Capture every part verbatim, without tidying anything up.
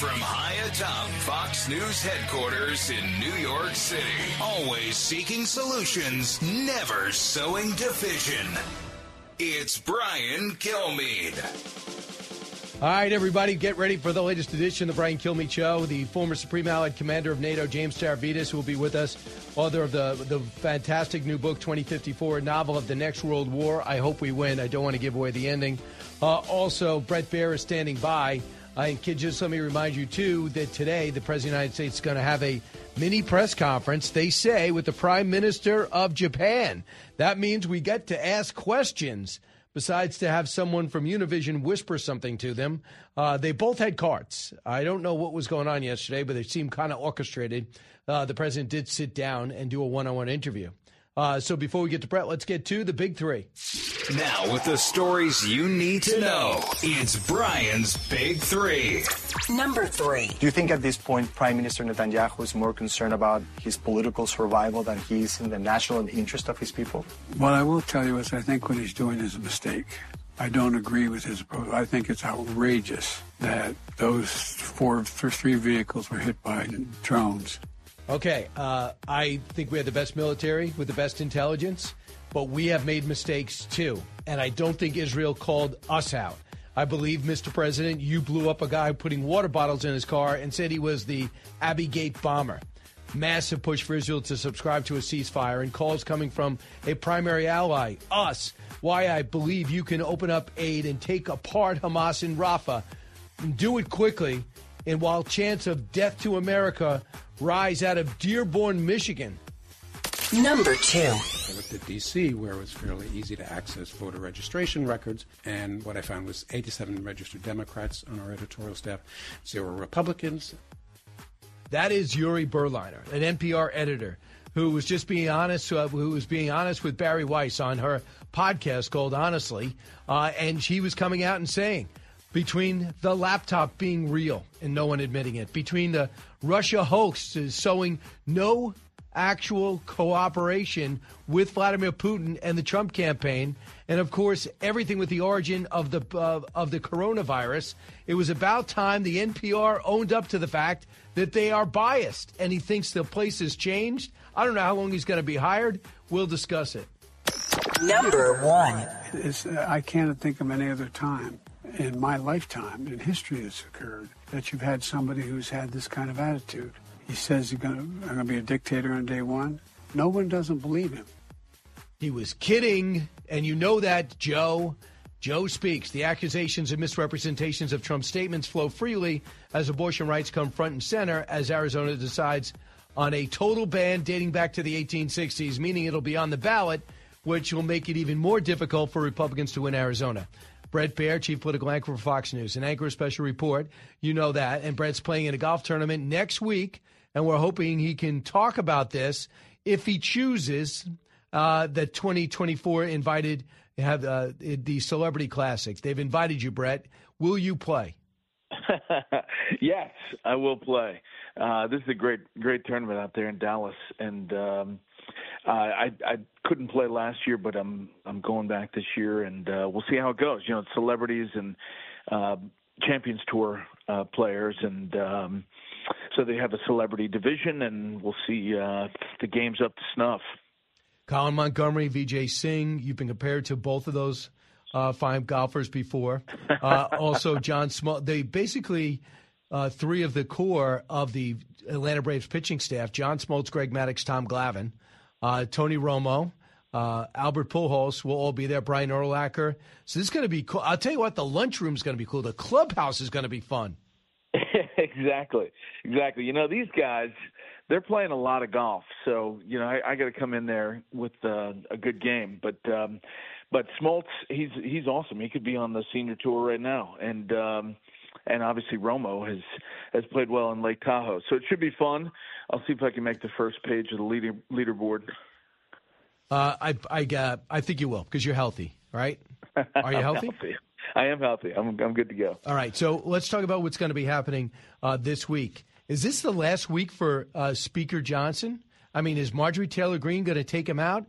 From high atop Fox News headquarters in New York City, always seeking solutions, never sowing division. It's Brian Kilmeade. All right, everybody, get ready for the latest edition of the Brian Kilmeade Show. The former Supreme Allied Commander of NATO, James Stavridis, will be with us, author of the, the fantastic new book, twenty fifty-four, a novel of the next world war. I hope we win. I don't want to give away the ending. Uh, also, Bret Baier is standing by. Uh, and kid, just let me remind you, too, that today the President of the United States is going to have a mini press conference, they say, with the Prime Minister of Japan. That means we get to ask questions, besides to have someone from Univision whisper something to them. Uh, they both had cards. I don't know what was going on yesterday, but it seemed kind of orchestrated. Uh, the President did sit down and do a one-on-one interview. Uh, so before we get to Bret, let's get to the big three. Now, with the stories you need to know, it's Brian's Big Three. Number three. Do you think at this point Prime Minister Netanyahu is more concerned about his political survival than he is in the national interest of his people? What I will tell you is I think what he's doing is a mistake. I don't agree with his approach. I think it's outrageous that those four, three vehicles were hit by drones. Okay, uh, I think we have the best military with the best intelligence, but we have made mistakes too. And I don't think Israel called us out. I believe, Mister President, you blew up a guy putting water bottles in his car and said he was the Abbey Gate bomber. Massive push for Israel to subscribe to a ceasefire, and calls coming from a primary ally, us, why I believe you can open up aid and take apart Hamas in Rafah. Do it quickly, and while chants of death to America rise out of Dearborn, Michigan. Number two. I looked at D C, where it was fairly easy to access voter registration records, and what I found was eighty-seven registered Democrats on our editorial staff, zero Republicans. That is Yuri Berliner, an N P R editor, who was just being honest, uh, who was being honest with Barry Weiss on her podcast called Honestly, uh, and she was coming out and saying, between the laptop being real and no one admitting it, between the Russia hoax showing no actual cooperation with Vladimir Putin and the Trump campaign, and of course everything with the origin of the uh, of the coronavirus, it was about time the N P R owned up to the fact that they are biased, and he thinks the place has changed. I don't know how long he's going to be hired. We'll discuss it. Number one. It's, uh, I can't think of any other time in my lifetime, in history that's occurred, that you've had somebody who's had this kind of attitude. He says he's going to, I'm going to be a dictator on day one. No one doesn't believe him. He was kidding, and you know that, Joe. Joe speaks. The accusations and misrepresentations of Trump's statements flow freely as abortion rights come front and center as Arizona decides on a total ban dating back to the eighteen sixties, meaning it'll be on the ballot, which will make it even more difficult for Republicans to win Arizona. Bret Baier, chief political anchor for Fox News, an anchor of Special Report. You know that. And Bret's playing in a golf tournament next week, and we're hoping he can talk about this if he chooses uh, the twenty twenty-four invited have uh, the Celebrity Classic. They've invited you, Bret. Will you play? Yes, I will play. Uh, this is a great, great tournament out there in Dallas, and um, uh, I, I couldn't play last year, but I'm I'm going back this year, and uh, we'll see how it goes. You know, it's celebrities and uh, Champions Tour uh, players, and um, so they have a celebrity division, and we'll see uh, if the game's up to snuff. Colin Montgomery, Vijay Singh, you've been compared to both of those uh, fine golfers before. Uh, also, John Smoltz. They basically uh, three of the core of the Atlanta Braves pitching staff: John Smoltz, Greg Maddux, Tom Glavine, uh, Tony Romo, uh, Albert Pujols will all be there. Brian Urlacher. So this is going to be cool. I'll tell you what, the lunchroom is going to be cool. The clubhouse is going to be fun. Exactly, exactly. You know, these guys, they're playing a lot of golf, so you know I, I got to come in there with uh, a good game. But um, but Smoltz, he's he's awesome. He could be on the senior tour right now, and um, and obviously Romo has has played well in Lake Tahoe, so it should be fun. I'll see if I can make the first page of the leader leaderboard. Uh, I I uh, I think you will because you're healthy, right? Are you healthy? healthy? I am healthy. I'm I'm good to go. All right, so let's talk about what's going to be happening uh, this week. Is this the last week for uh, Speaker Johnson? I mean, is Marjorie Taylor Greene going to take him out?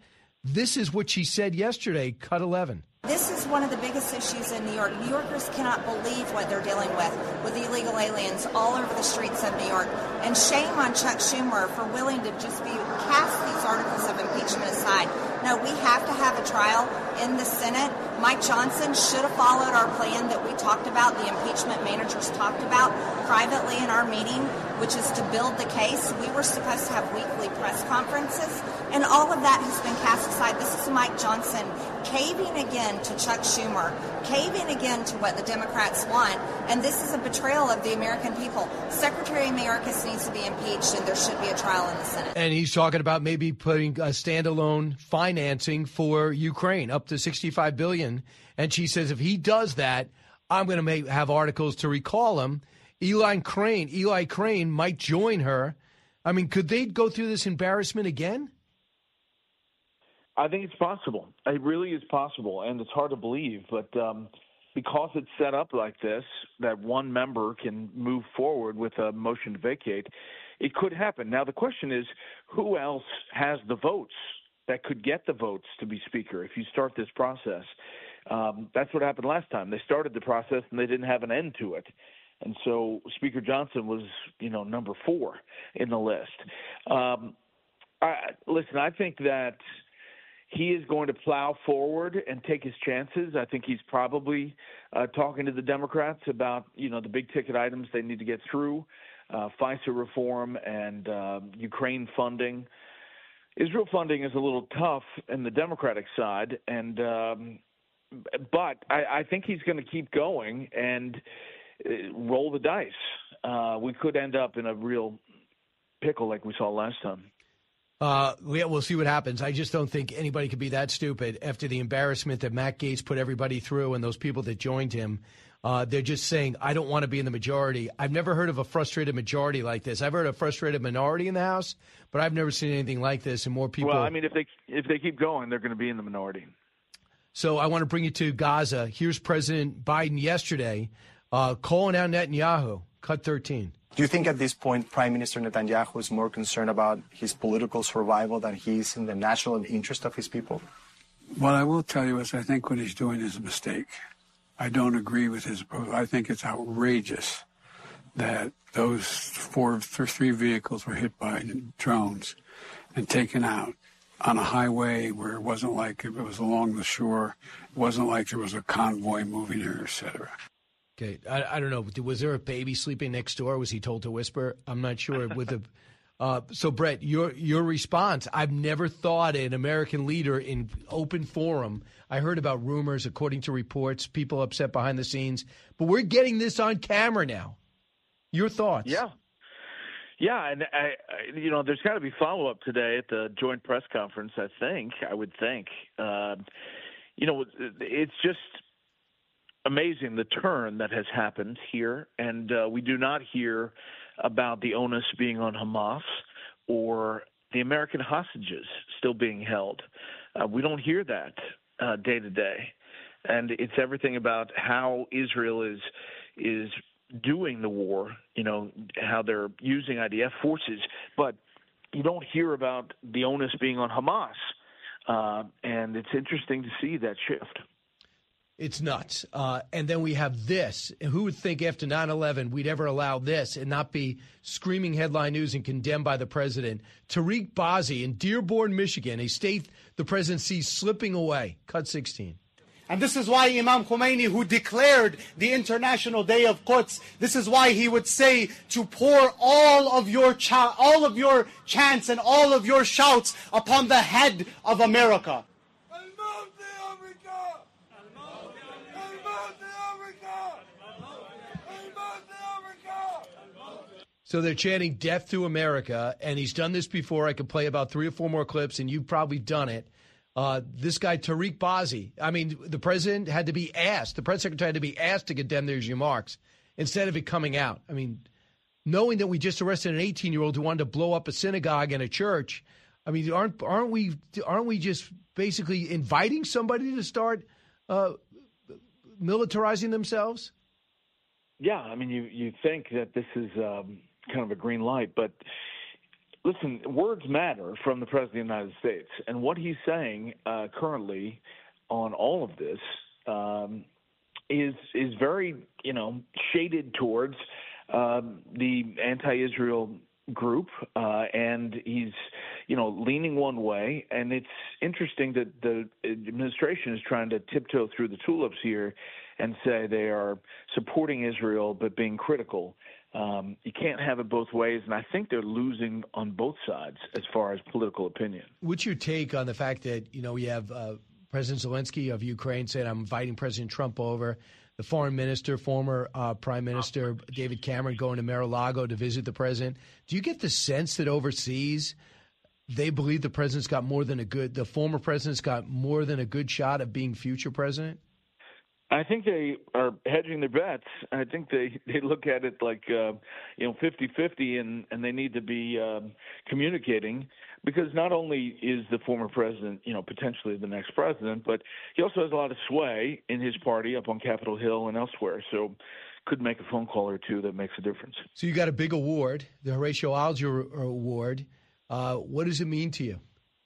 This is what she said yesterday, cut eleven. This is one of the biggest issues in New York. New Yorkers cannot believe what they're dealing with, with illegal aliens all over the streets of New York. And shame on Chuck Schumer for willing to just be cast these articles of impeachment aside. No, we have to have a trial in the Senate. Mike Johnson should have followed our plan that we talked about, the impeachment managers talked about privately in our meeting, which is to build the case. We were supposed to have weekly press conferences, and all of that has been cast aside. This is Mike Johnson caving again to Chuck Schumer, caving again to what the Democrats want, and this is a betrayal of the American people. Secretary Mayorkas needs to be impeached, and there should be a trial in the Senate. And he's talking about maybe putting a standalone financing for Ukraine, up to sixty-five billion dollars. And she says if he does that, I'm going to make, have articles to recall him. Eli Crane, Eli Crane might join her. I mean, could they go through this embarrassment again? I think it's possible. It really is possible, and it's hard to believe. But um, because it's set up like this, that one member can move forward with a motion to vacate, it could happen. Now, the question is, who else has the votes that could get the votes to be Speaker if you start this process? Um, that's what happened last time. They started the process, and they didn't have an end to it. And so Speaker Johnson was, you know, number four in the list. Um, I, listen, I think that he is going to plow forward and take his chances. I think he's probably uh, talking to the Democrats about, you know, the big ticket items they need to get through, uh, FISA reform and uh, Ukraine funding. Israel funding is a little tough in the Democratic side, and um, but I, I think he's going to keep going and roll the dice. Uh, we could end up in a real pickle like we saw last time. Uh, yeah, we'll see what happens. I just don't think anybody could be that stupid after the embarrassment that Matt Gaetz put everybody through and those people that joined him. Uh, they're just saying, I don't want to be in the majority. I've never heard of a frustrated majority like this. I've heard of a frustrated minority in the House, but I've never seen anything like this. And more people. Well, I mean, if they if they keep going, they're going to be in the minority. So I want to bring you to Gaza. Here's President Biden yesterday uh, calling out Netanyahu. Cut thirteen. Do you think at this point Prime Minister Netanyahu is more concerned about his political survival than he is in the national interest of his people? What I will tell you is I think what he's doing is a mistake. I don't agree with his approach. I think it's outrageous that those four, three vehicles were hit by drones and taken out on a highway where it wasn't like it was along the shore. It wasn't like there was a convoy moving here, et cetera. Okay, I, I don't know. Was there a baby sleeping next door? Was he told to whisper? I'm not sure. With the uh, so, Brett, your your response. I've never thought an American leader in open forum. I heard about rumors, according to reports, people upset behind the scenes. But we're getting this on camera now. Your thoughts? Yeah. Yeah, and, I, I, you know, there's got to be follow-up today at the joint press conference, I think, I would think. Uh, you know, it's just amazing the turn that has happened here, and uh, we do not hear about the onus being on Hamas or the American hostages still being held. Uh, we don't hear that uh, day to day, and it's everything about how Israel is is doing the war. You know, how they're using I D F forces, but you don't hear about the onus being on Hamas, uh, and it's interesting to see that shift. It's nuts. Uh, and then we have this. Who would think after nine eleven we'd ever allow this and not be screaming headline news and condemned by the president? Tariq Bazzi in Dearborn, Michigan, a state the president sees slipping away. Cut sixteen. And this is why Imam Khomeini, who declared the International Day of Quds, this is why he would say to pour all of your cha- all of your chants and all of your shouts upon the head of America. So they're chanting death to America, and he's done this before. I could play about three or four more clips, and you've probably done it. Uh, this guy, Tariq Bazzi, I mean, the president had to be asked, the press secretary had to be asked to condemn these remarks instead of it coming out. I mean, knowing that we just arrested an eighteen-year-old who wanted to blow up a synagogue and a church, I mean, aren't aren't we aren't we just basically inviting somebody to start uh, militarizing themselves? Yeah, I mean, you, you think that this is um, kind of a green light, but listen, words matter from the President of the United States. And what he's saying uh, currently on all of this um, is is very, you know, shaded towards um, the anti-Israel group, uh, and he's, you know, leaning one way. And it's interesting that the administration is trying to tiptoe through the tulips here and say they are supporting Israel but being critical. Um, you can't have it both ways, and I think they're losing on both sides as far as political opinion. What's your take on the fact that, you know, we have uh, President Zelensky of Ukraine saying, I'm inviting President Trump over, the foreign minister, former uh, Prime Minister David Cameron going to Mar-a-Lago to visit the president. Do you get the sense that overseas they believe the president's got more than a good, the former president's got more than a good shot of being future president? I think they are hedging their bets. I think they, they look at it like, uh, you know, fifty-fifty, and, and they need to be um, communicating, because not only is the former president, you know, potentially the next president, but he also has a lot of sway in his party up on Capitol Hill and elsewhere. So could make a phone call or two that makes a difference. So you got a big award, the Horatio Alger Award. Uh, what does it mean to you?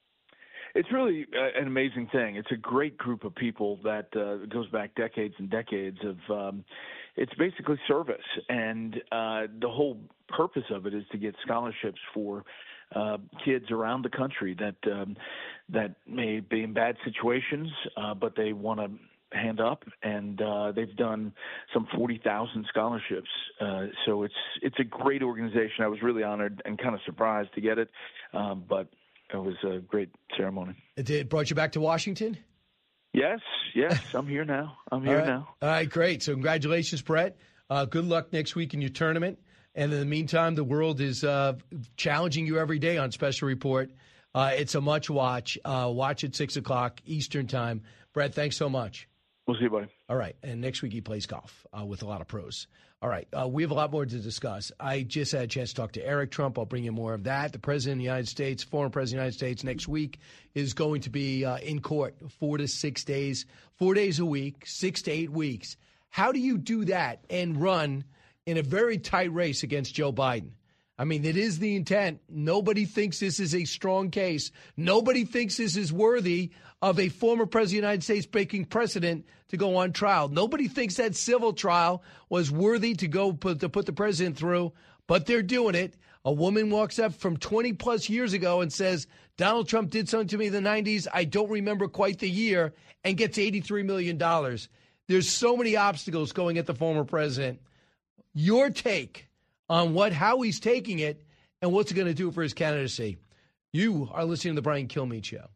It's really uh, an amazing thing. It's a great group of people that uh, goes back decades and decades of um, it's basically service. And uh, the whole purpose of it is to get scholarships for uh, kids around the country that um, that may be in bad situations, uh, but they want to hand up, and uh, they've done some forty thousand scholarships. Uh, so it's it's a great organization. I was really honored and kind of surprised to get it, um, but it was a great ceremony. It brought you back to Washington? Yes, yes. I'm here now. I'm here All right. now. All right, great. So congratulations, Brett. Uh, good luck next week in your tournament. And in the meantime, the world is uh, challenging you every day on Special Report. Uh, it's a much watch. Uh, watch at six o'clock Eastern time. Brett, thanks so much. We'll see you, buddy. All right. And next week he plays golf uh, with a lot of pros. All right. Uh, we have a lot more to discuss. I just had a chance to talk to Eric Trump. I'll bring you more of that. The President of the United States, former President of the United States, next week is going to be uh, in court four to six days, four days a week, six to eight weeks. How do you do that and run in a very tight race against Joe Biden? I mean, it is the intent. Nobody thinks this is a strong case. Nobody thinks this is worthy of a former president of the United States breaking precedent to go on trial. Nobody thinks that civil trial was worthy to go put, to put the president through, but they're doing it. A woman walks up from twenty plus years ago and says, Donald Trump did something to me in the nineties. I don't remember quite the year, and gets eighty-three million dollars. There's so many obstacles going at the former president. Your take on what how he's taking it and what's it going to do for his candidacy. You are listening to the Brian Kilmeade Show.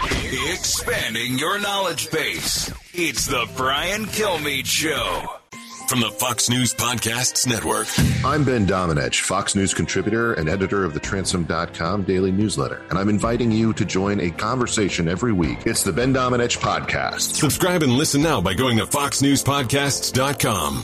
Expanding your knowledge base. It's the Brian Kilmeade Show. From the Fox News Podcasts Network. I'm Ben Domenech, Fox News contributor and editor of the Transom dot com daily newsletter, and I'm inviting you to join a conversation every week. It's the Ben Domenech Podcast. Subscribe and listen now by going to fox news podcasts dot com.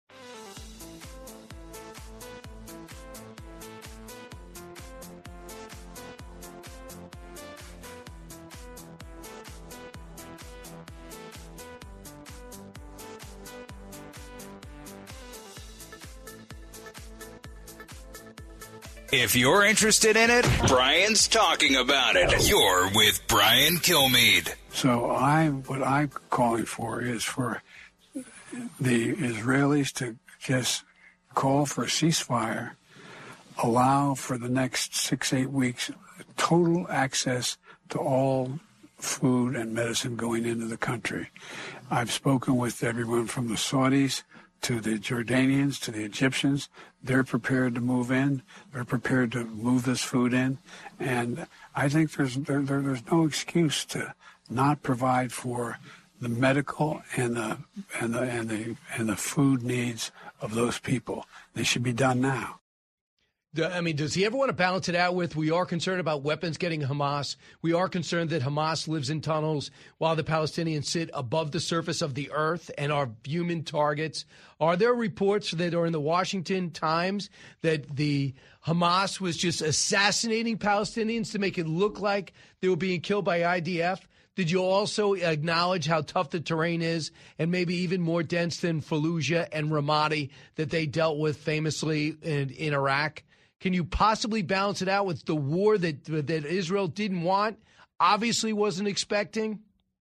If you're interested in it, Brian's talking about it. You're with Brian Kilmeade. So I, what I'm calling for is for the Israelis to just call for a ceasefire, allow for the next six, eight weeks total access to all food and medicine going into the country. I've spoken with everyone from the Saudis to the Jordanians, to the Egyptians. They're prepared to move in. They're prepared to move this food in. And I think there's there, there, there's no excuse to not provide for the medical and the and the and the and the food needs of those people. They should be done now. I mean, does he ever want to balance it out with, we are concerned about weapons getting Hamas. We are concerned that Hamas lives in tunnels while the Palestinians sit above the surface of the earth and are human targets. Are there reports that are in the Washington Times that the Hamas was just assassinating Palestinians to make it look like they were being killed by I D F? Did you also acknowledge how tough the terrain is and maybe even more dense than Fallujah and Ramadi that they dealt with famously in, in Iraq? Can you possibly balance it out with the war that that Israel didn't want, obviously wasn't expecting?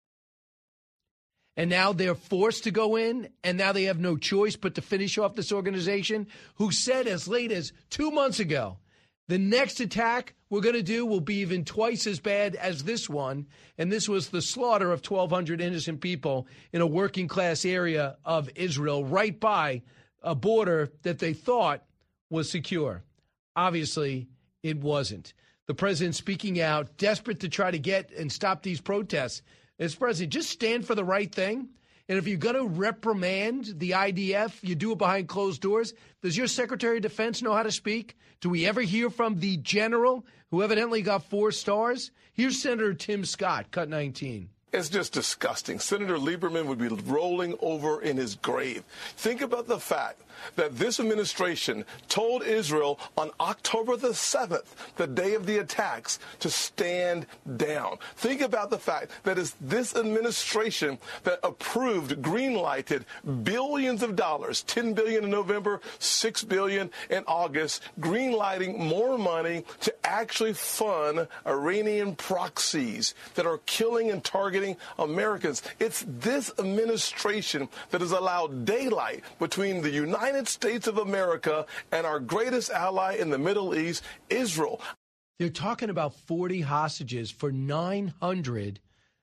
And now they're forced to go in, and now they have no choice but to finish off this organization who said as late as two months ago, the next attack we're going to do will be even twice as bad as this one. And this was the slaughter of twelve hundred innocent people in a working class area of Israel right by a border that they thought was secure. Obviously, it wasn't. The president speaking out, desperate to try to get and stop these protests. As president, just stand for the right thing. And if you're going to reprimand the I D F, you do it behind closed doors. Does your Secretary of Defense know how to speak? Do we ever hear from the general who evidently got four stars? Here's Senator Tim Scott, cut nineteen. It's just disgusting. Senator Lieberman would be rolling over in his grave. Think about the fact that this administration told Israel on October the seventh, the day of the attacks, to stand down. Think about the fact that it's this administration that approved, green-lighted billions of dollars, ten billion dollars in November, six billion dollars in August, green-lighting more money to actually fund Iranian proxies that are killing and targeting Americans. It's this administration that has allowed daylight between the United States of America and our greatest ally in the Middle East, Israel. They're talking about forty hostages for nine hundred,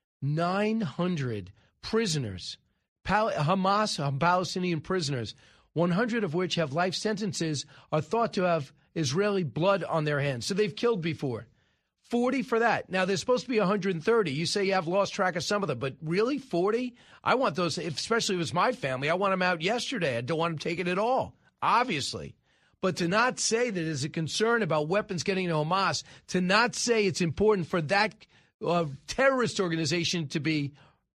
nine hundred prisoners, Pal- Hamas um, Palestinian prisoners, one hundred of which have life sentences, are thought to have Israeli blood on their hands. So they've killed before. forty for that. Now, there's supposed to be one hundred thirty. You say you have lost track of some of them, but really, forty? I want those, especially if it's my family. I want them out yesterday. I don't want them taken at all, obviously. But to not say that there's a concern about weapons getting to Hamas, to not say it's important for that uh, terrorist organization to be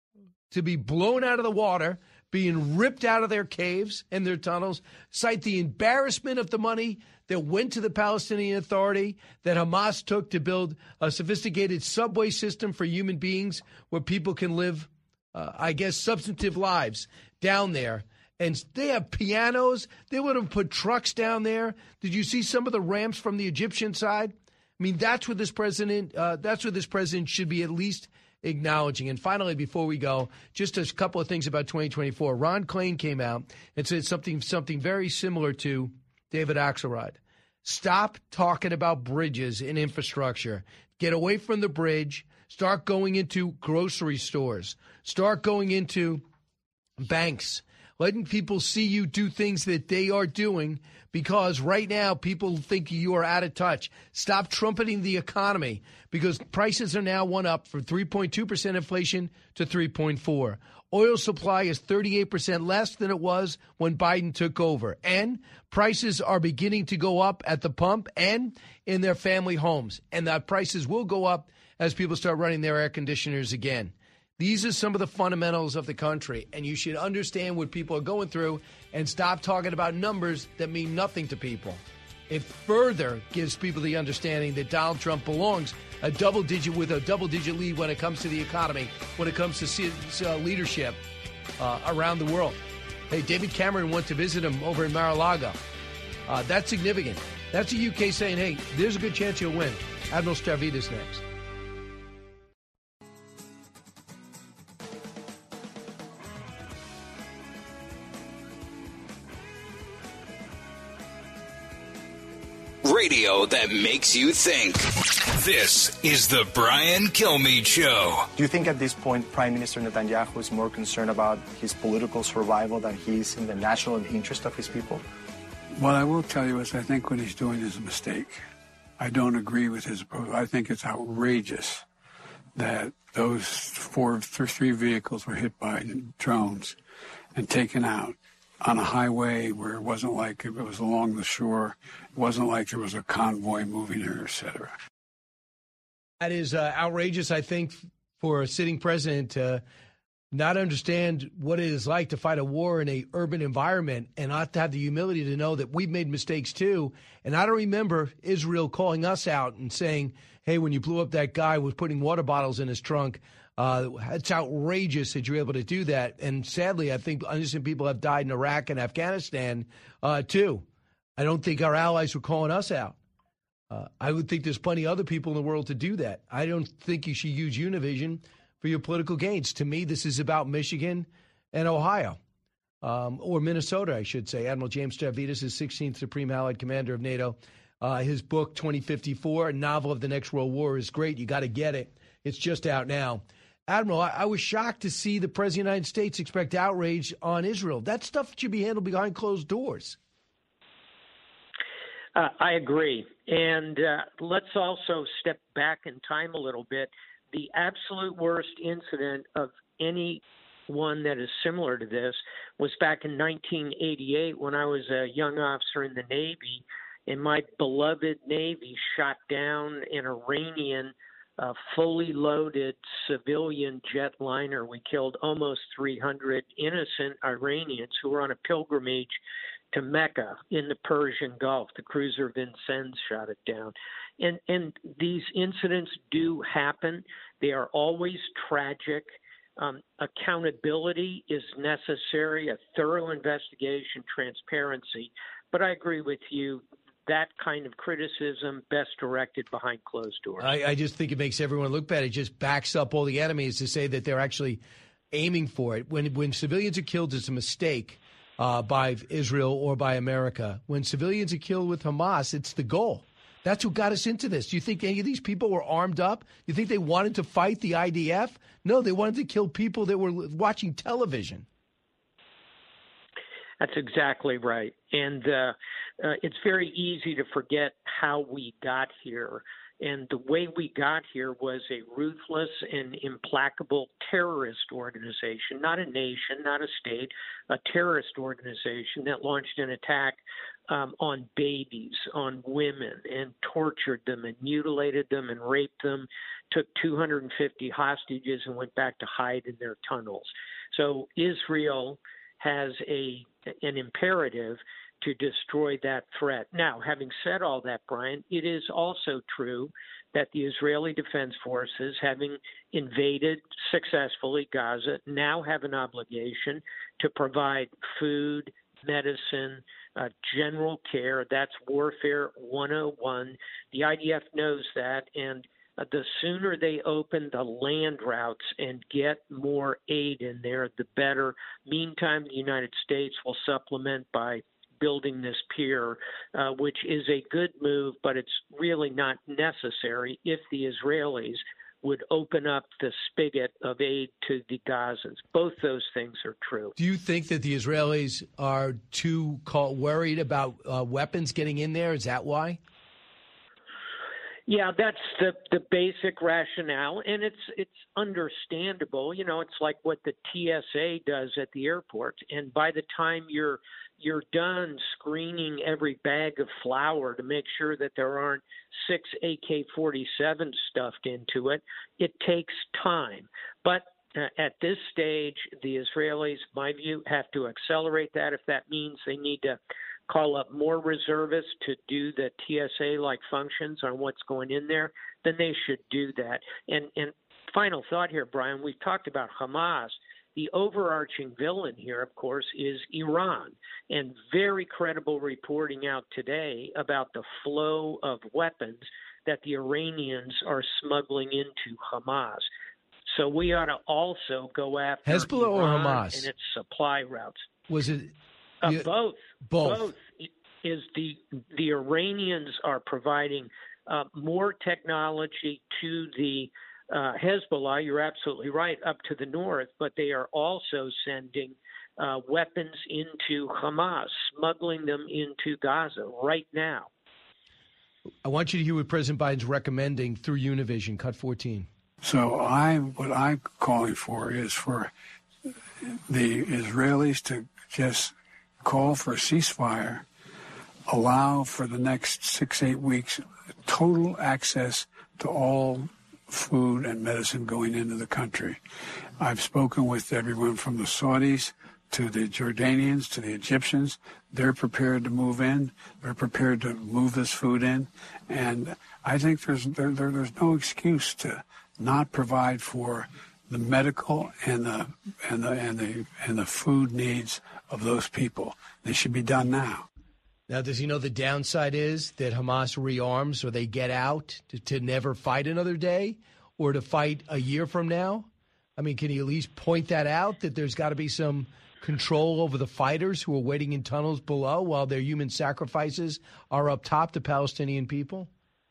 to be blown out of the water, being ripped out of their caves and their tunnels, cite the embarrassment of the money that went to the Palestinian Authority that Hamas took to build a sophisticated subway system for human beings where people can live, uh, I guess, substantive lives down there. And they have pianos. They would have put trucks down there. Did you see some of the ramps from the Egyptian side? I mean, that's what this president, uh, that's what this president should be at least acknowledging. And finally, before we go, just a couple of things about twenty twenty-four. Ron Klain came out and said something, something very similar to David Axelrod. Stop talking about bridges and infrastructure. Get away from the bridge. Start going into grocery stores. Start going into banks. Letting people see you do things that they are doing, because right now people think you are out of touch. Stop trumpeting the economy, because prices are now one up from three point two percent inflation to three point four. Oil supply is thirty-eight percent less than it was when Biden took over. And prices are beginning to go up at the pump and in their family homes. And the prices will go up as people start running their air conditioners again. These are some of the fundamentals of the country, and you should understand what people are going through and stop talking about numbers that mean nothing to people. It further gives people the understanding that Donald Trump belongs a double digit with a double digit lead when it comes to the economy, when it comes to uh, leadership uh, around the world. Hey, David Cameron went to visit him over in Mar-a-Lago. Uh, that's significant. That's the U K saying, hey, there's a good chance you'll win. Admiral Stavridis next. Radio that makes you think. This is the Brian Kilmeade Show. Do you think at this point Prime Minister Netanyahu is more concerned about his political survival than he is in the national interest of his people? What I will tell you is I think what he's doing is a mistake. I don't agree with his approach. I think it's outrageous that those four, three vehicles were hit by drones and taken out on a highway where it wasn't like it was along the shore. It wasn't like there was a convoy moving there, et cetera. That is uh, outrageous, I think, for a sitting president to not understand what it is like to fight a war in a urban environment and not to have the humility to know that we've made mistakes too. And I don't remember Israel calling us out and saying, hey, when you blew up that guy was putting water bottles in his trunk, Uh, it's outrageous that you're able to do that. And sadly, I think innocent people have died in Iraq and Afghanistan, uh, too. I don't think our allies were calling us out. Uh, I would think there's plenty of other people in the world to do that. I don't think you should use Univision for your political gains. To me, this is about Michigan and Ohio, um, or Minnesota, I should say. Admiral James Stavridis is sixteenth Supreme Allied Commander of NATO. Uh, his book, twenty fifty-four, a novel of the next world war, is great. You got to get it. It's just out now. Admiral, I, I was shocked to see the President of the United States expect outrage on Israel. That stuff should be handled behind closed doors. Uh, I agree. And uh, let's also step back in time a little bit. The absolute worst incident of any one that is similar to this was back in nineteen eighty-eight when I was a young officer in the Navy, and my beloved Navy shot down an Iranian uh, fully loaded civilian jetliner. We killed almost three hundred innocent Iranians who were on a pilgrimage to Mecca in the Persian Gulf. The cruiser Vincennes shot it down. And, and these incidents do happen. They are always tragic. Um, accountability is necessary, a thorough investigation, transparency. But I agree with you, that kind of criticism best directed behind closed doors. I, I just think it makes everyone look bad. It just backs up all the enemies to say that they're actually aiming for it. When, when civilians are killed, it's a mistake uh, by Israel or by America. When civilians are killed with Hamas, it's the goal. That's what got us into this. Do you think any of these people were armed up? You think they wanted to fight the I D F? No, they wanted to kill people that were watching television. That's exactly right. And uh, uh, it's very easy to forget how we got here. And the way we got here was a ruthless and implacable terrorist organization, not a nation, not a state, a terrorist organization that launched an attack um, on babies, on women, and tortured them and mutilated them and raped them, took two hundred fifty hostages and went back to hide in their tunnels. So Israel has a an imperative to destroy that threat. Now, having said all that, Brian, it is also true that the Israeli Defense Forces, having invaded successfully Gaza, now have an obligation to provide food, medicine, uh, general care. That's Warfare one oh one. The I D F knows that, and uh, the sooner they open the land routes and get more aid in there, the better. Meantime, the United States will supplement by building this pier, uh, which is a good move, but it's really not necessary if the Israelis would open up the spigot of aid to the Gazans. Both those things are true. Do you think that the Israelis are too call, worried about uh, weapons getting in there? Is that why? Yeah, that's the the basic rationale, and it's it's understandable. You know, it's like what the T S A does at the airport, and by the time you're you're done screening every bag of flour to make sure that there aren't six A K forty-sevens stuffed into it, it takes time. But uh, at this stage, the Israelis, my view, have to accelerate that. If that means they need to call up more reservists to do the T S A-like functions on what's going in there, then they should do that. And, and final thought here, Brian, we've talked about Hamas. The overarching villain here, of course, is Iran, and very credible reporting out today about the flow of weapons that the Iranians are smuggling into Hamas. So we ought to also go after Hezbollah Iran or Hamas and its supply routes. Was it uh, you, both? Both. Both. Is the the Iranians are providing uh, more technology to the Uh, Hezbollah, you're absolutely right, up to the north, but they are also sending uh, weapons into Hamas, smuggling them into Gaza right now. I want you to hear what President Biden's recommending through Univision, cut fourteen. So I, what I'm calling for is for the Israelis to just call for a ceasefire, allow for the next six, eight weeks total access to all food and medicine going into the country. I've spoken with everyone from the Saudis to the Jordanians to the Egyptians. They're prepared to move in. They're prepared to move this food in. And I think there's there, there, there's no excuse to not provide for the medical and the and the and the and the food needs of those people. They should be done now. Now, does he know the downside is that Hamas rearms or they get out to, to never fight another day or to fight a year from now? I mean, can he at least point that out, that there's got to be some control over the fighters who are waiting in tunnels below while their human sacrifices are up top, the Palestinian people?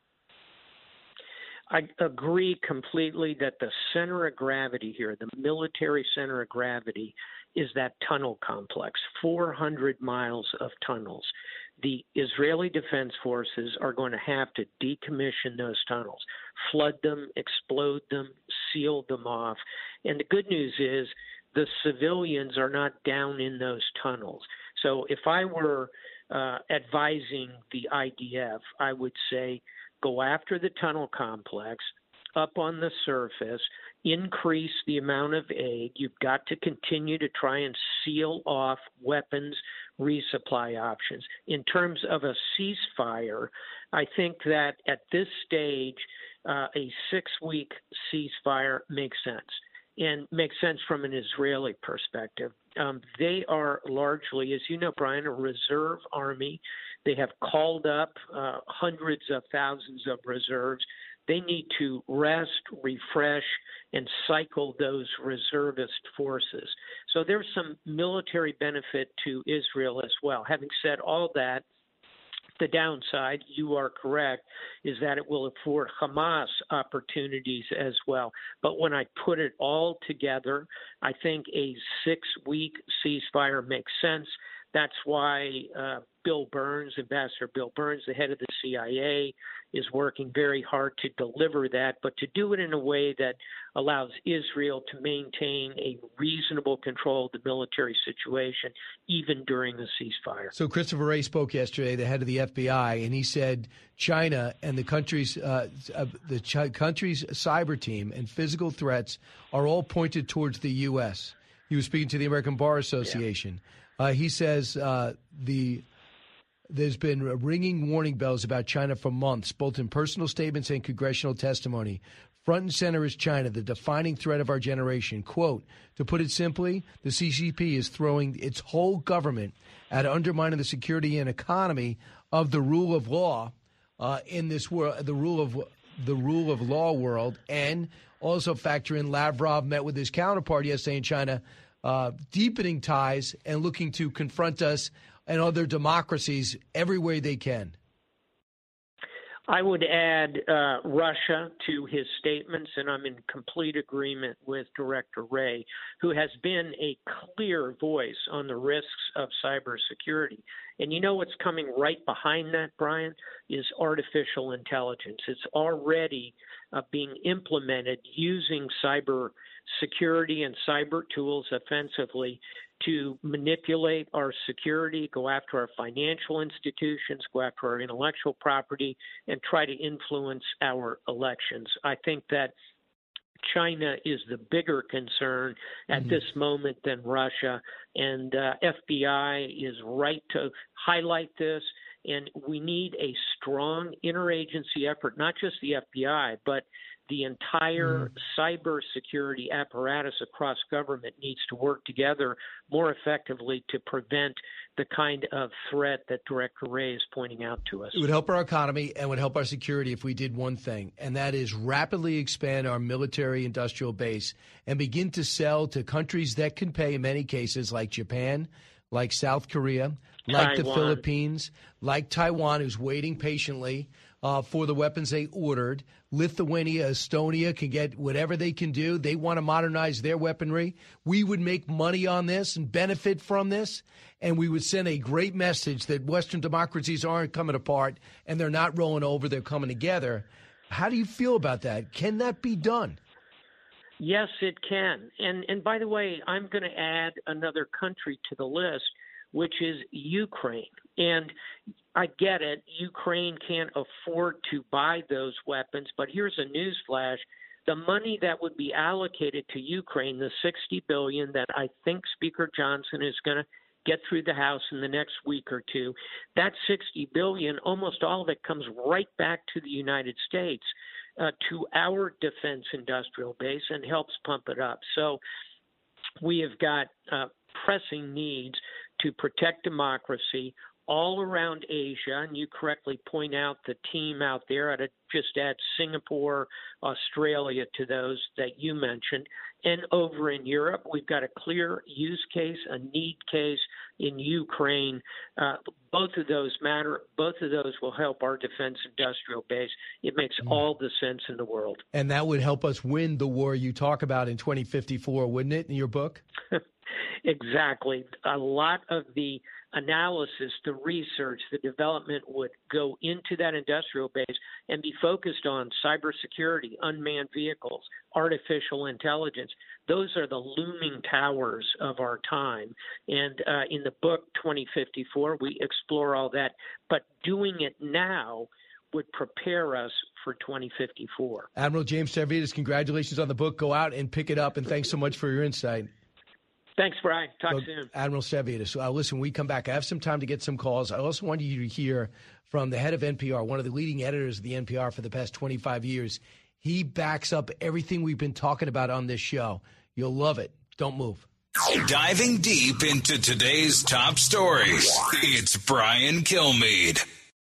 I agree completely that the center of gravity here, the military center of gravity, is that tunnel complex, four hundred miles of tunnels. The Israeli Defense Forces are going to have to decommission those tunnels, flood them, explode them, seal them off. And the good news is the civilians are not down in those tunnels. So if I were uh, advising the I D F, I would say go after the tunnel complex, up on the surface, increase the amount of aid. You've got to continue to try and seal off weapons resupply options. In terms of a ceasefire, I think that at this stage, uh, a six-week ceasefire makes sense, and makes sense from an Israeli perspective. Um, they are largely, as you know, Brian, a reserve army. They have called up uh, hundreds of thousands of reserves. They need to rest, refresh, and cycle those reservist forces. So there's some military benefit to Israel as well. Having said all that, the downside, you are correct, is that it will afford Hamas opportunities as well. But when I put it all together, I think a six-week ceasefire makes sense. That's why uh, Bill Burns, Ambassador Bill Burns, the head of the C I A, is working very hard to deliver that, but to do it in a way that allows Israel to maintain a reasonable control of the military situation, even during the ceasefire. So Christopher Wray spoke yesterday, the head of the F B I, and he said China and the country's uh, uh, the Ch- country's cyber team and physical threats are all pointed towards the U S. He was speaking to the American Bar Association. Yeah. Uh, he says uh, the there's been ringing warning bells about China for months, both in personal statements and congressional testimony. Front and center is China, the defining threat of our generation. Quote, to put it simply, the C C P is throwing its whole government at undermining the security and economy of the rule of law uh, in this world, the rule of the rule of law world, and also factor in Lavrov met with his counterpart yesterday in China, uh, deepening ties and looking to confront us and other democracies every way they can. I would add uh, Russia to his statements, and I'm in complete agreement with Director Wray, who has been a clear voice on the risks of cybersecurity. And you know what's coming right behind that, Brian, is artificial intelligence. It's already uh, being implemented using cyber security and cyber tools offensively to manipulate our security, go after our financial institutions, go after our intellectual property, and try to influence our elections. I think that China is the bigger concern at mm-hmm. this moment than Russia, and uh, F B I is right to highlight this, and we need a strong interagency effort, not just the F B I, but the entire mm-hmm. cybersecurity apparatus across government needs to work together more effectively to prevent the kind of threat that Director Wray is pointing out to us. It would help our economy and would help our security if we did one thing, and that is rapidly expand our military industrial base and begin to sell to countries that can pay in many cases, like Japan, like South Korea, like Taiwan. The Philippines, like Taiwan, who's waiting patiently uh, for the weapons they ordered. Lithuania, Estonia can get whatever they can do. They want to modernize their weaponry. We would make money on this and benefit from this, and we would send a great message that Western democracies aren't coming apart and they're not rolling over, they're coming together. How do you feel about that? Can that be done? Yes, it can. And and by the way, I'm going to add another country to the list, which is Ukraine. And I get it. Ukraine can't afford to buy those weapons. But here's a news flash. The money that would be allocated to Ukraine, the sixty billion dollars that I think Speaker Johnson is going to get through the House in the next week or two, that sixty billion dollars, almost all of it comes right back to the United States, uh, to our defense industrial base, and helps pump it up. So we have got uh, pressing needs to protect democracy, all around Asia, and you correctly point out the team out there. I'd just add Singapore, Australia to those that you mentioned. And over in Europe, we've got a clear use case, a need case in Ukraine. Uh, both of those matter. Both of those will help our defense industrial base. It makes mm. all the sense in the world. And that would help us win the war you talk about in twenty fifty-four, wouldn't it, in your book? Exactly. A lot of the analysis, the research, the development would go into that industrial base and be focused on cybersecurity, unmanned vehicles, artificial intelligence. Those are the looming towers of our time. And uh, in the book twenty fifty-four, we explore all that. But doing it now would prepare us for twenty fifty-four. Admiral James Stavridis, congratulations on the book. Go out and pick it up, and thanks so much for your insight. Thanks, Brian. Talk so, soon. Admiral Stavridis. Uh, listen, when we come back, I have some time to get some calls. I also wanted you to hear from the head of N P R, one of the leading editors of the N P R for the past twenty-five years. He backs up everything we've been talking about on this show. You'll love it. Don't move. Diving deep into today's top stories, it's Brian Kilmeade.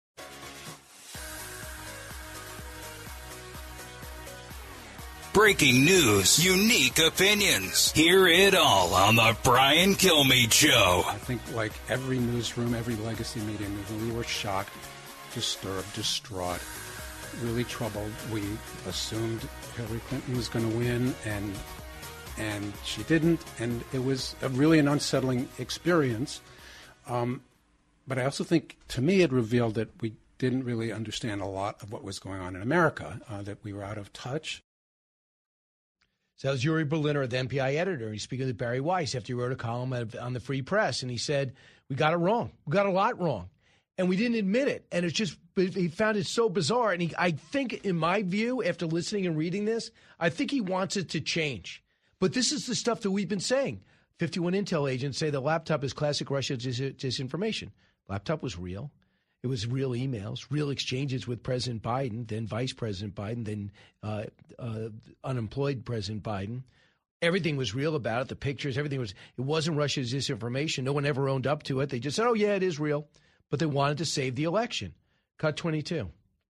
Breaking news, unique opinions. Hear it all on the Brian Kilmeade Show. I think like every newsroom, every legacy media newsroom, we were shocked, disturbed, distraught, really troubled. We assumed Hillary Clinton was going to win, and and she didn't, and it was a really an unsettling experience. Um, but I also think, to me, it revealed that we didn't really understand a lot of what was going on in America, uh, that we were out of touch. So that was Yuri Berliner, the N P R editor. He's speaking with Barry Weiss after he wrote a column on the Free Press, and he said, we got it wrong. We got a lot wrong. And we didn't admit it. And it's just, he found it so bizarre. And he, I think, in my view, after listening and reading this, I think he wants it to change. But this is the stuff that we've been saying. fifty-one Intel agents say the laptop is classic Russia dis- disinformation. Laptop was real. It was real emails, real exchanges with President Biden, then Vice President Biden, then uh, uh, unemployed President Biden. Everything was real about it. The pictures, everything was, it wasn't Russia's disinformation. No one ever owned up to it. They just said, oh, yeah, it is real. But they wanted to save the election. Cut twenty-two.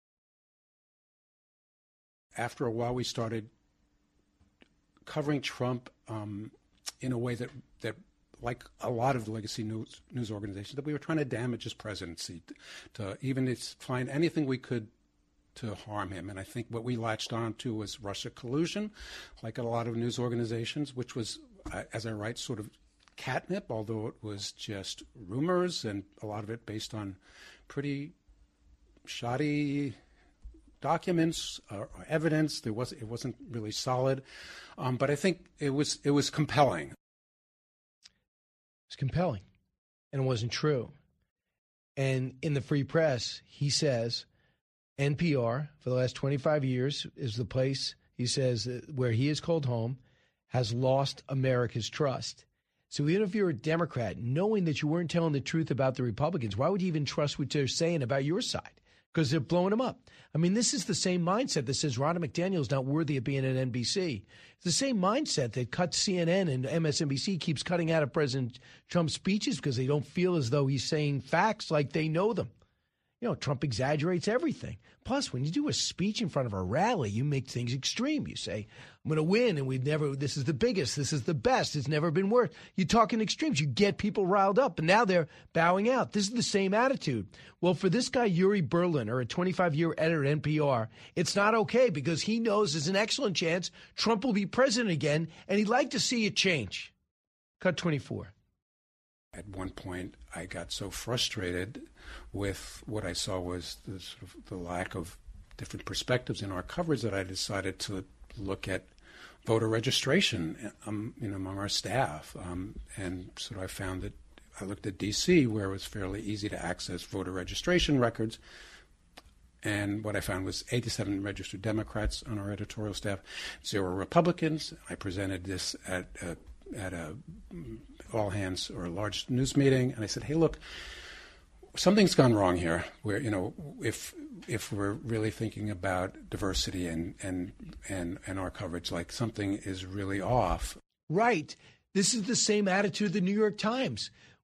After a while, we started covering Trump um, in a way that, that like a lot of the legacy news news organizations, that we were trying to damage his presidency, to, to even find anything we could to harm him. And I think what we latched on to was Russia collusion, like a lot of news organizations, which was, as I write, sort of catnip, although it was just rumors and a lot of it based on pretty shoddy documents or evidence. There was it wasn't really solid, um, but I think it was it was compelling. It's compelling, and it wasn't true. And in the Free Press, he says N P R for the last twenty-five years is the place, he says, where he is called home, has lost America's trust. So even if you're a Democrat, knowing that you weren't telling the truth about the Republicans, why would you even trust what they're saying about your side? Because they're blowing them up. I mean, this is the same mindset that says Ronna McDaniel's not worthy of being at N B C. It's the same mindset that cuts C N N and M S N B C keeps cutting out of President Trump's speeches because they don't feel as though he's saying facts like they know them. You know, Trump exaggerates everything. Plus, when you do a speech in front of a rally, you make things extreme. You say, I'm going to win, and we've never, this is the biggest, this is the best, it's never been worse. You talk in extremes. You get people riled up, and now they're bowing out. This is the same attitude. Well, for this guy, Yuri Berliner, a twenty-five-year editor at N P R, it's not okay because he knows there's an excellent chance Trump will be president again, and he'd like to see it change. Cut twenty-four. At one point, I got so frustrated with what I saw was the, sort of the lack of different perspectives in our coverage that I decided to look at voter registration um, you know, among our staff. Um, and so I found that I looked at D C, where it was fairly easy to access voter registration records. And what I found was eighty-seven registered Democrats on our editorial staff, zero Republicans. I presented this at a at a all hands or a large news meeting, and I said, hey, look, something's gone wrong here. Where, you know, if if we're really thinking about diversity and and and, and our coverage, like something is really off. Right. This is the same attitude of the New York Times.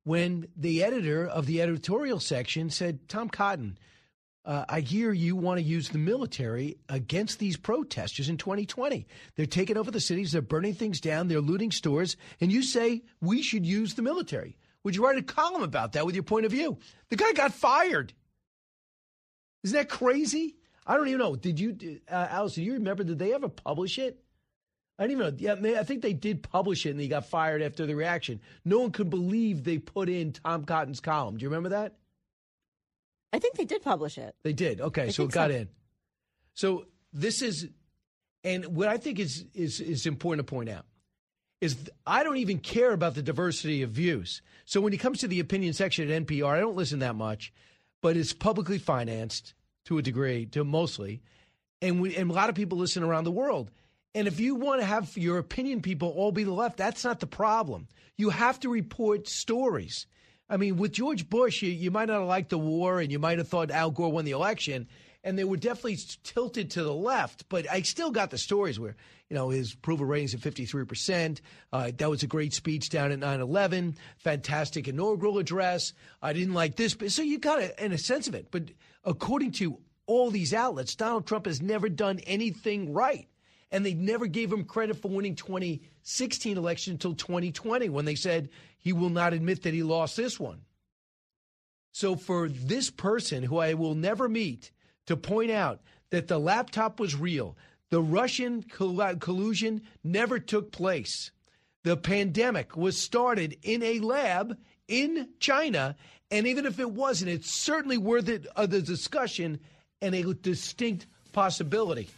when the editor of the editorial section said, Tom Cotton, uh, I hear you want to use the military against these protesters in twenty twenty. They're taking over the cities. They're burning things down. They're looting stores. And you say we should use the military. Would you write a column about that with your point of view? The guy got fired. Isn't that crazy? I don't even know. Did you, uh, Allison, do you remember, did they ever publish it? I don't even know. Yeah, I think they did publish it, and he got fired after the reaction. No one could believe they put in Tom Cotton's column. Do you remember that? I think they did publish it. They did. Okay, I so it got so. in. So this is, and what I think is is is important to point out is I don't even care about the diversity of views. So when it comes to the opinion section at N P R, I don't listen that much, but it's publicly financed to a degree, to mostly, and we and a lot of people listen around the world. And if you want to have your opinion people all be the left, that's not the problem. You have to report stories. I mean, with George Bush, you, you might not have liked the war, and you might have thought Al Gore won the election, and they were definitely tilted to the left. But I still got the stories where, you know, his approval ratings at fifty-three percent. Uh, that was a great speech down at nine eleven. Fantastic inaugural address. I didn't like this. So you got a, in a sense of it. But according to all these outlets, Donald Trump has never done anything right. And they never gave him credit for winning twenty sixteen election until twenty twenty, when they said he will not admit that he lost this one. So for this person, who I will never meet, to point out that the laptop was real, the Russian coll- collusion never took place, the pandemic was started in a lab in China, and even if it wasn't, it's certainly worth it of the discussion and a distinct possibility.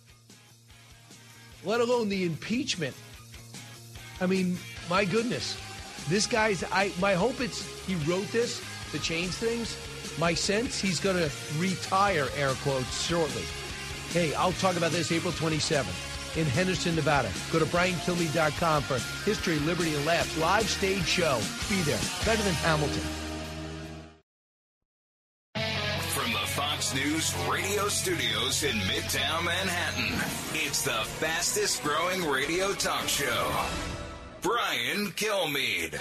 Let alone the impeachment. I mean, my goodness. This guy's, I my hope it's he wrote this to change things. My sense, he's going to retire, air quotes, shortly. Hey, I'll talk about this April twenty-seventh in Henderson, Nevada. Go to brian kilmeade dot com for History, Liberty, and Laughs. Live stage show. Be there. Better than Hamilton. From the Fox News radio studios in Midtown Manhattan, it's the fastest growing radio talk show. Brian Kilmeade.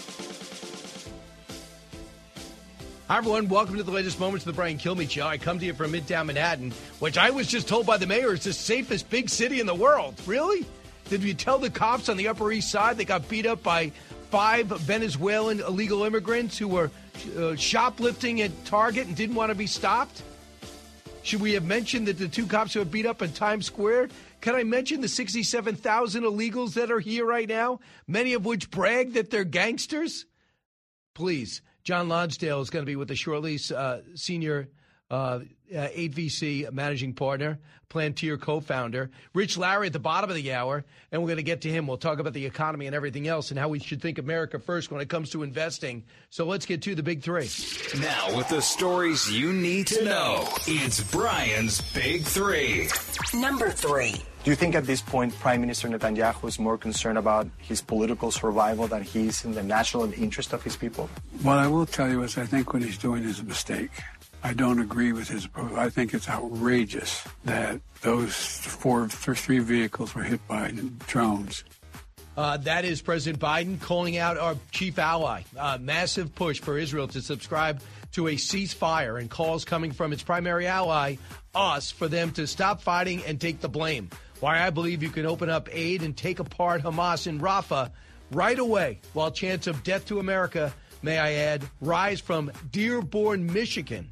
Hi, everyone. Welcome to the latest moments of the Brian Kilmeade Show. I come to you from Midtown Manhattan, which I was just told by the mayor is the safest big city in the world. Really? Did you tell the cops on the Upper East Side they got beat up by five Venezuelan illegal immigrants who were uh, shoplifting at Target and didn't want to be stopped? Should we have mentioned that the two cops who were beat up in Times Square? Can I mention the sixty-seven thousand illegals that are here right now, many of which brag that they're gangsters? Please. John Lonsdale is going to be with us shortly, uh, senior uh, uh, eight V C managing partner, Plantier co-founder. Rich Larry at the bottom of the hour, and we're going to get to him. We'll talk about the economy and everything else and how we should think America first when it comes to investing. So let's get to the big three. Now with the stories you need to know, it's Brian's Big Three. Number three. Do you think at this point Prime Minister Netanyahu is more concerned about his political survival than he's in the national interest of his people? What I will tell you is I think what he's doing is a mistake. I don't agree with his approach. I think it's outrageous that those four, three vehicles were hit by drones. Uh, that is President Biden calling out our chief ally. Uh, massive push for Israel to subscribe to a ceasefire, and calls coming from its primary ally, us, for them to stop fighting and take the blame. Why I believe you can open up aid and take apart Hamas in Rafah right away, while chants of death to America, may I add, rise from Dearborn, Michigan.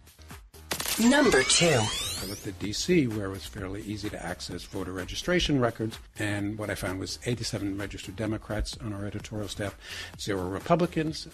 Number two. I looked at D C, where it was fairly easy to access voter registration records, and what I found was eighty-seven registered Democrats on our editorial staff, zero Republicans.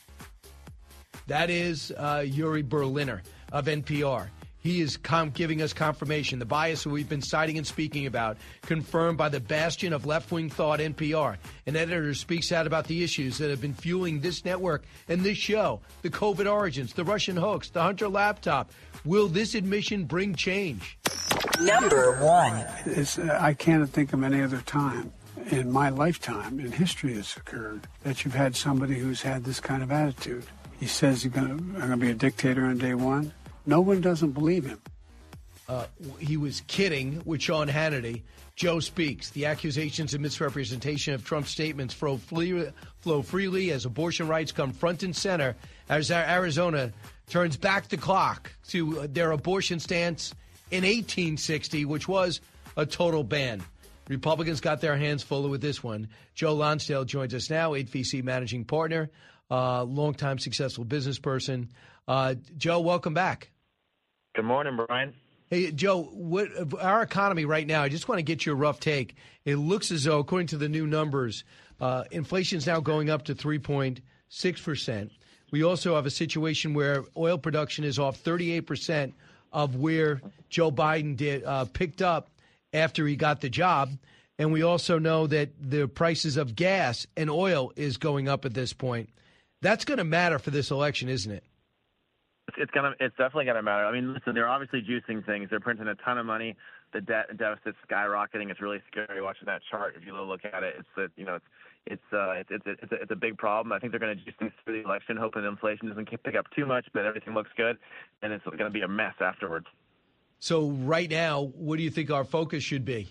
That is uh, Yuri Berliner of N P R. He is com- giving us confirmation. The bias that we've been citing and speaking about, confirmed by the bastion of left-wing thought, N P R. An editor speaks out about the issues that have been fueling this network and this show. The COVID origins, the Russian hoax, the Hunter laptop. Will this admission bring change? Number one. It's, uh, I can't think of any other time in my lifetime, in history, that's occurred, that you've had somebody who's had this kind of attitude. He says he's going to be a dictator on day one. No one doesn't believe him. uh, he was kidding with Sean Hannity. Joe speaks. The accusations of misrepresentation of Trump's statements flow, free, flow freely as abortion rights come front and center as Arizona turns back the clock to their abortion stance in eighteen sixty, which was a total ban. Republicans got their hands full with this one. Joe Lonsdale joins us now, eight V C managing partner, uh, longtime successful business person. Uh, Joe, welcome back. Good morning, Brian. Hey, Joe, what, our economy right now, I just want to get your rough take. It looks as though, according to the new numbers, uh, inflation is now going up to three point six percent. We also have a situation where oil production is off thirty-eight percent of where Joe Biden did uh, picked up after he got the job. And we also know that the prices of gas and oil is going up at this point. That's going to matter for this election, isn't it? It's gonna. It's definitely gonna matter. I mean, listen, they're obviously juicing things. They're printing a ton of money. The debt deficit's skyrocketing. It's really scary watching that chart. If you look at it, it's a, you know, it's it's uh, it's it's it's a, it's a big problem. I think they're going to juice things through the election, hoping inflation doesn't pick up too much, but everything looks good, and it's going to be a mess afterwards. So right now, what do you think our focus should be?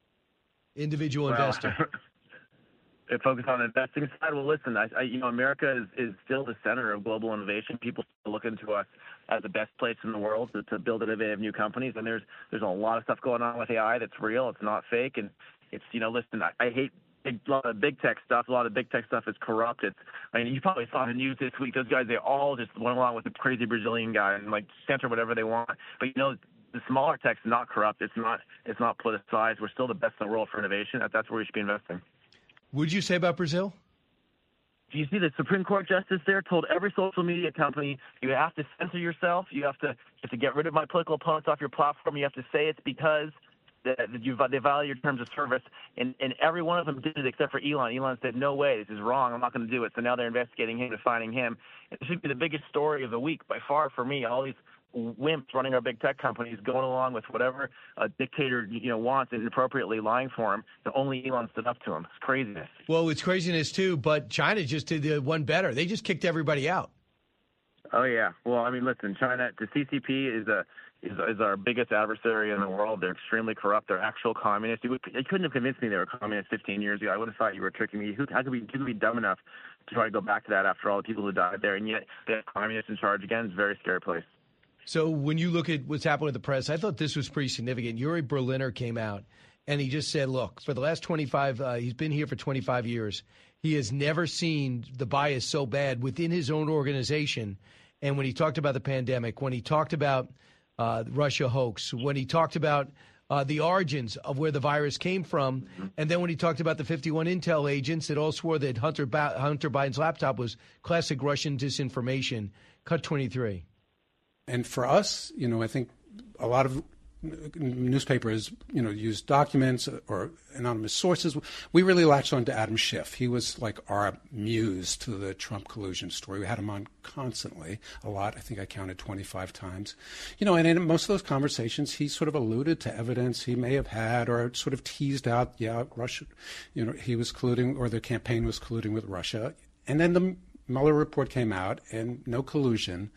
Individual well, investor. Focus on the investing side. Well, listen, I, I, you know, America is, is still the center of global innovation. People still look into us as the best place in the world to, to build innovative new companies. And there's there's a lot of stuff going on with A I that's real. It's not fake. And it's, you know, listen, I, I hate big, a lot of big tech stuff. A lot of big tech stuff is corrupt. It's, I mean, you probably saw the news this week. Those guys, they all just went along with the crazy Brazilian guy and like censor whatever they want. But you know, the smaller tech's not corrupt. It's not it's not politicized. We're still the best in the world for innovation. That, that's where we should be investing. Would you say about Brazil? Do you see the Supreme Court justice there told every social media company, you have to censor yourself, you have to you have to get rid of my political opponents off your platform, you have to say it's because that you, they value your terms of service, and, and every one of them did it except for Elon. Elon said, no way, this is wrong, I'm not going to do it. So now they're investigating him and finding him. It should be the biggest story of the week by far for me. All these wimps running our big tech companies going along with whatever a dictator you know wants and inappropriately lying for him. The only Elon stood up to him. It's craziness. Well, it's craziness too, but China just did the one better. They just kicked everybody out. Oh yeah. Well, I mean, listen, China, the C C P is a is, is our biggest adversary in the world. They're extremely corrupt. They're actual communists. You, would, you couldn't have convinced me they were communists fifteen years ago. I would have thought you were tricking me. Who, how could we, could we be dumb enough to try to go back to that after all the people who died there? And yet they have communists in charge again. It's a very scary place. So when you look at what's happened with the press, I thought this was pretty significant. Yuri Berliner came out, and he just said, look, for the last twenty-five, uh, he's been here for twenty-five years. He has never seen the bias so bad within his own organization. And when he talked about the pandemic, when he talked about uh, Russia hoax, when he talked about uh, the origins of where the virus came from, and then when he talked about the fifty-one intel agents that all swore that Hunter, ba- Hunter Biden's laptop was classic Russian disinformation. Cut twenty-three. And for us, you know, I think a lot of newspapers, you know, use documents or anonymous sources. We really latched on to Adam Schiff. He was like our muse to the Trump collusion story. We had him on constantly, a lot. I think I counted twenty-five times. You know, and in most of those conversations, he sort of alluded to evidence he may have had or sort of teased out, yeah, Russia, you know, he was colluding or the campaign was colluding with Russia. And then the Mueller report came out and no collusion.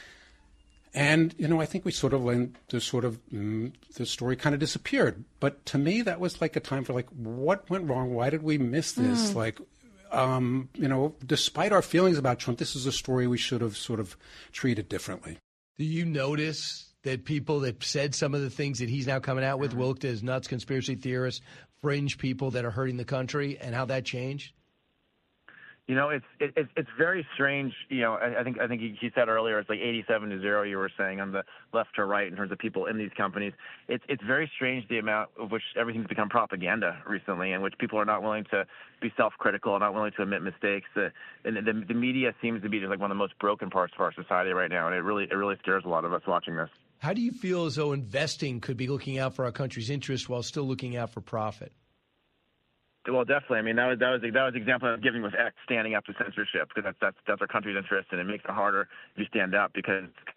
And, you know, I think we sort of learned the sort of, mm, the story kind of disappeared. But to me, that was like a time for like, what went wrong? Why did we miss this? Mm. Like, um, you know, despite our feelings about Trump, this is a story we should have sort of treated differently. Do you notice that people that said some of the things that he's now coming out with, looked as nuts, conspiracy theorists, fringe people that are hurting the country, and how that changed? You know, it's it, it's it's very strange. You know, I, I think I think he said earlier it's like eighty-seven to zero. You were saying on the left to right in terms of people in these companies. It's it's very strange the amount of which everything's become propaganda recently, in which people are not willing to be self-critical, not willing to admit mistakes. Uh, and the, the media seems to be just like one of the most broken parts of our society right now, and it really it really scares a lot of us watching this. How do you feel as though investing could be looking out for our country's interests while still looking out for profit? Well, definitely. I mean, that was that was that was the example I was giving with X standing up to censorship, because that's that's that's our country's interest, and it makes it harder if you stand up because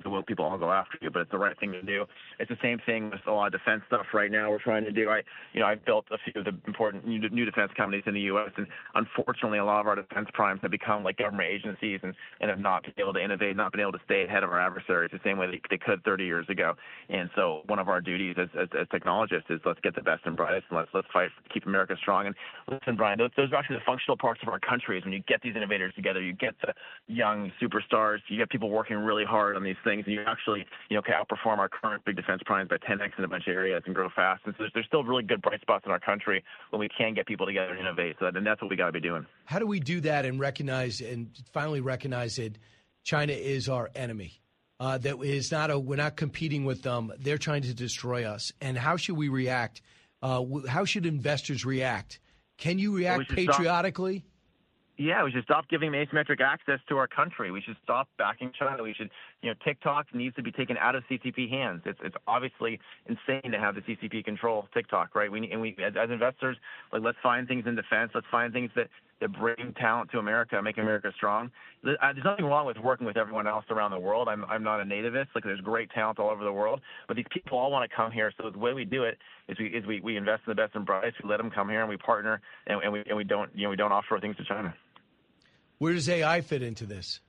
will people all go after you, but it's the right thing to do. It's the same thing with a lot of defense stuff right now we're trying to do. I, you know, I've built a few of the important new, new defense companies in the U S, and unfortunately, a lot of our defense primes have become like government agencies and, and have not been able to innovate, not been able to stay ahead of our adversaries the same way they, they could thirty years ago. And so one of our duties as, as, as technologists is let's get the best and brightest, and let's let's fight to keep America strong. And listen, Brian, those, those are actually the functional parts of our country. Is when you get these innovators together, you get the young superstars, you get people working really hard on these things, and you actually, you know, can outperform our current big defense primes by ten x in a bunch of areas and grow fast. And so there's, there's still really good bright spots in our country when we can get people together and innovate. So that, and that's what we got to be doing. How do we do that and recognize and finally recognize that China is our enemy? Uh, that is not a, we're not competing with them. They're trying to destroy us. And how should we react? Uh, how should investors react? Can you react well, we patriotically? Stop. Yeah, we should stop giving them asymmetric access to our country. We should stop backing China. We should, you know, TikTok needs to be taken out of C C P hands. It's it's obviously insane to have the C C P control TikTok, right? We and we as, as investors, like let's find things in defense. Let's find things that, that bring talent to America, make America strong. There's nothing wrong with working with everyone else around the world. I'm I'm not a nativist. Like there's great talent all over the world, but these people all want to come here. So the way we do it is we is we, we invest in the best and brightest. We let them come here and we partner, and, and we and we don't you know we don't offer things to China. Where does A I fit into this?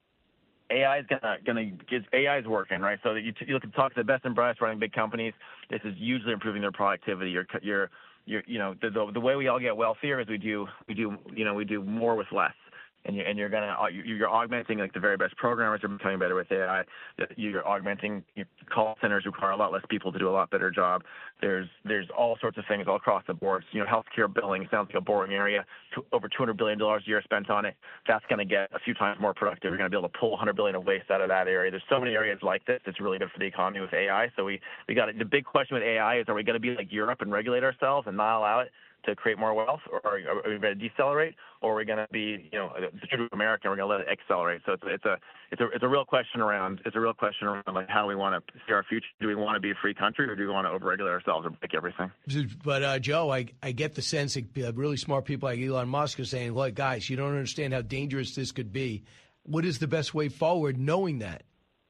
A I is gonna gonna get A I is working, right? So that you, you look at talk to the best and brightest running big companies. This is usually improving their productivity. Your your your you know the, the the way we all get wealthier is we do we do you know we do more with less. And you're, and you're gonna you're augmenting like the very best programmers are becoming better with A I. You're augmenting your call centers require a lot less people to do a lot better job. There's there's all sorts of things all across the board. You know, healthcare billing sounds like a boring area. Over two hundred billion dollars a year spent on it. That's going to get a few times more productive. You're going to be able to pull one hundred billion dollars of waste out of that area. There's so many areas like this. It's really good for the economy with A I. So we we got the big question with A I is: are we going to be like Europe and regulate ourselves and not allow it to create more wealth, or are we going to decelerate, or are we going to be, you know, true to America, and we're going to let it accelerate? So it's, it's a, it's a, it's a real question around, it's a real question around like how do we want to see our future? Do we want to be a free country, or do we want to overregulate ourselves or break everything? But uh, Joe, I, I get the sense that really smart people like Elon Musk are saying, look, guys, you don't understand how dangerous this could be. What is the best way forward, knowing that?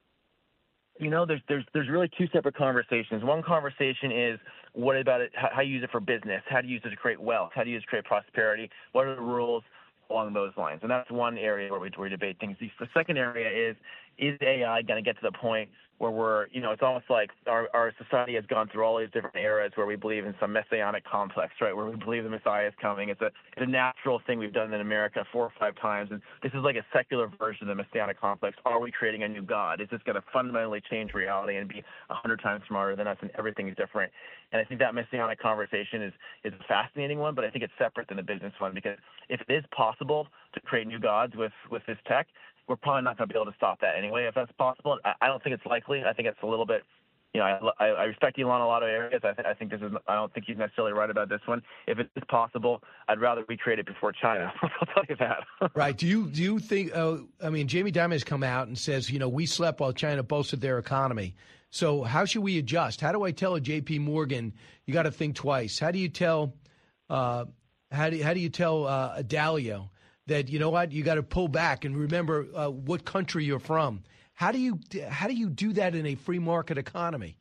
You know, there's there's there's really two separate conversations. One conversation is what about it? How, how you use it for business? How do you use it to create wealth? How do you use it to create prosperity? What are the rules along those lines? And that's one area where we, where we debate things. The second area is is A I going to get to the point where we're, you know, it's almost like our, our society has gone through all these different eras where we believe in some messianic complex, right, where we believe the Messiah is coming. It's a, it's a natural thing we've done in America four or five times, and this is like a secular version of the messianic complex. Are we creating a new God? Is this going to fundamentally change reality and be a hundred times smarter than us, and everything is different? And I think that messianic conversation is, is a fascinating one, but I think it's separate than the business one, because if it is possible to create new gods with, with this tech, we're probably not going to be able to stop that anyway. If that's possible, I, I don't think it's likely. I think it's a little bit, you know, I, I respect Elon in a lot of areas. I, th- I think this is, I don't think he's necessarily right about this one. If it is possible, I'd rather recreate it before China. I'll tell you that. Right. Do you, do you think, uh, I mean, Jamie Dimon has come out and says, you know, we slept while China bolstered their economy. So how should we adjust? How do I tell a J P Morgan, you got to think twice? How do you tell, uh, how do, how do you tell uh, a Dalio that, you know what, you got to pull back and remember uh, what country you're from? How do you how do you do that in a free market economy?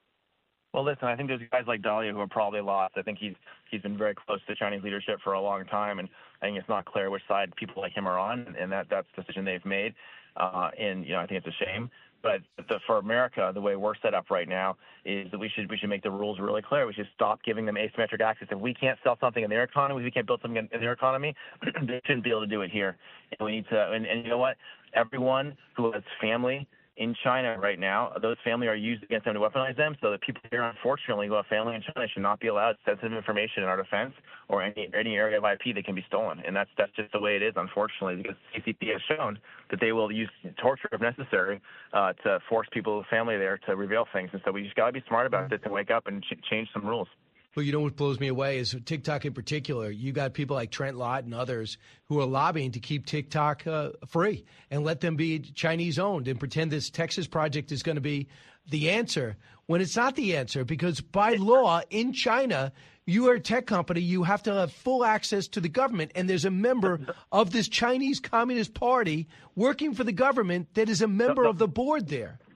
Well, listen, I think there's guys like Dalio who are probably lost. I think he's he's been very close to Chinese leadership for a long time, and I think it's not clear which side people like him are on, and that that's the decision they've made. Uh, and you know, I think it's a shame. But the, for America, the way we're set up right now is that we should we should make the rules really clear. We should stop giving them asymmetric access. If we can't sell something in their economy, if we can't build something in, in their economy, they shouldn't be able to do it here. And we need to. And, and you know what? Everyone who has family in China right now, those family are used against them to weaponize them. So the people here, unfortunately, who have family in China should not be allowed sensitive information in our defense or any any area of I P that can be stolen. And that's that's just the way it is, unfortunately, because C C P has shown that they will use torture if necessary uh, to force people with family there to reveal things. And so we just got to be smart about this and wake up and ch- change some rules. Well, you know what blows me away is TikTok in particular. You got people like Trent Lott and others who are lobbying to keep TikTok uh, free and let them be Chinese owned and pretend this Texas project is going to be the answer when it's not the answer, because by law in China, you are a tech company. You have to have full access to the government. And there's a member of this Chinese Communist Party working for the government that is a member of the board there.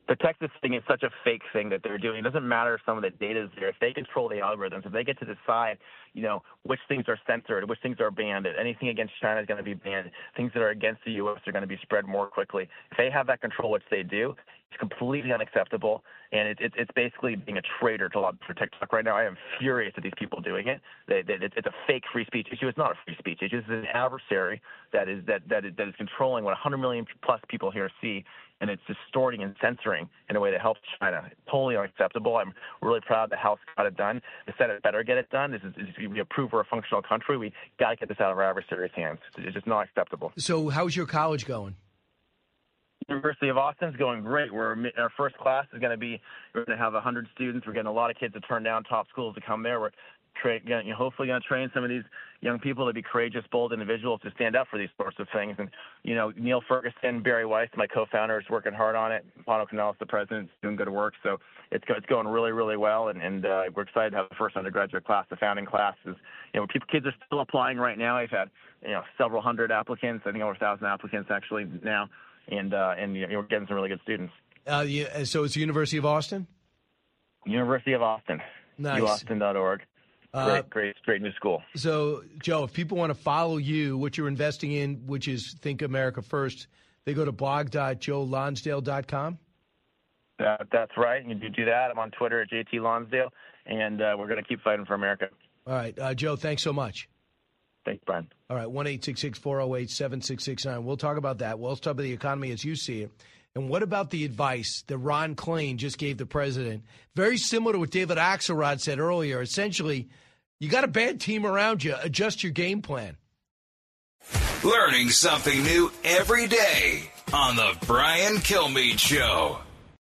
the Texas thing is such a fake thing that they're doing. It doesn't matter if some of the data is there. If they control the algorithms, if they get to decide, you know, which things are censored, which things are banned, anything against China is going to be banned, things that are against the U S are going to be spread more quickly. If they have that control, which they do, it's completely unacceptable, and it, it, it's basically being a traitor to for TikTok right now. I am furious at these people doing it. They, they, it's a fake free speech issue. It's not a free speech issue. It's an adversary that is that that is, that is controlling what one hundred million plus people here see, and it's distorting and censoring in a way that helps China. Totally unacceptable. I'm really proud the House got it done. The Senate better get it done. This is, this is we approve we're a functional country. We got to get this out of our adversaries' hands. It's just not acceptable. So how's your college going? University of Austin's going great. We're our first class is going to be we're going to have one hundred students. We're getting a lot of kids to turn down top schools to come there. We're tra- you know, hopefully going to train some of these young people to be courageous, bold individuals to stand up for these sorts of things. And you know, Neil Ferguson, Barry Weiss, my co-founder, is working hard on it. Pano Canales, the president, is doing good work. So it's it's going really, really well. And, and uh, we're excited to have the first undergraduate class. The founding class is, you know, people, kids are still applying right now. I've had you know several hundred applicants. I think over a thousand applicants actually now. And uh, and you know, we're getting some really good students. Uh, yeah, so it's the University of Austin? University of Austin. Nice. u austin dot org. Uh, great, great, great new school. So, Joe, if people want to follow you, what you're investing in, which is Think America First, they go to blog dot joe lonsdale dot com? That, that's right. You do do that. I'm on Twitter at J T Lonsdale, and uh, we're going to keep fighting for America. All right. Uh, Joe, thanks so much. Thanks, Brian. All right, one eight six six, four oh eight, seven six six nine. We'll talk about that. We'll talk about the economy as you see it. And what about the advice that Ron Klain just gave the president? Very similar to what David Axelrod said earlier. Essentially, you got a bad team around you. Adjust your game plan. Learning something new every day on the Brian Kilmeade Show.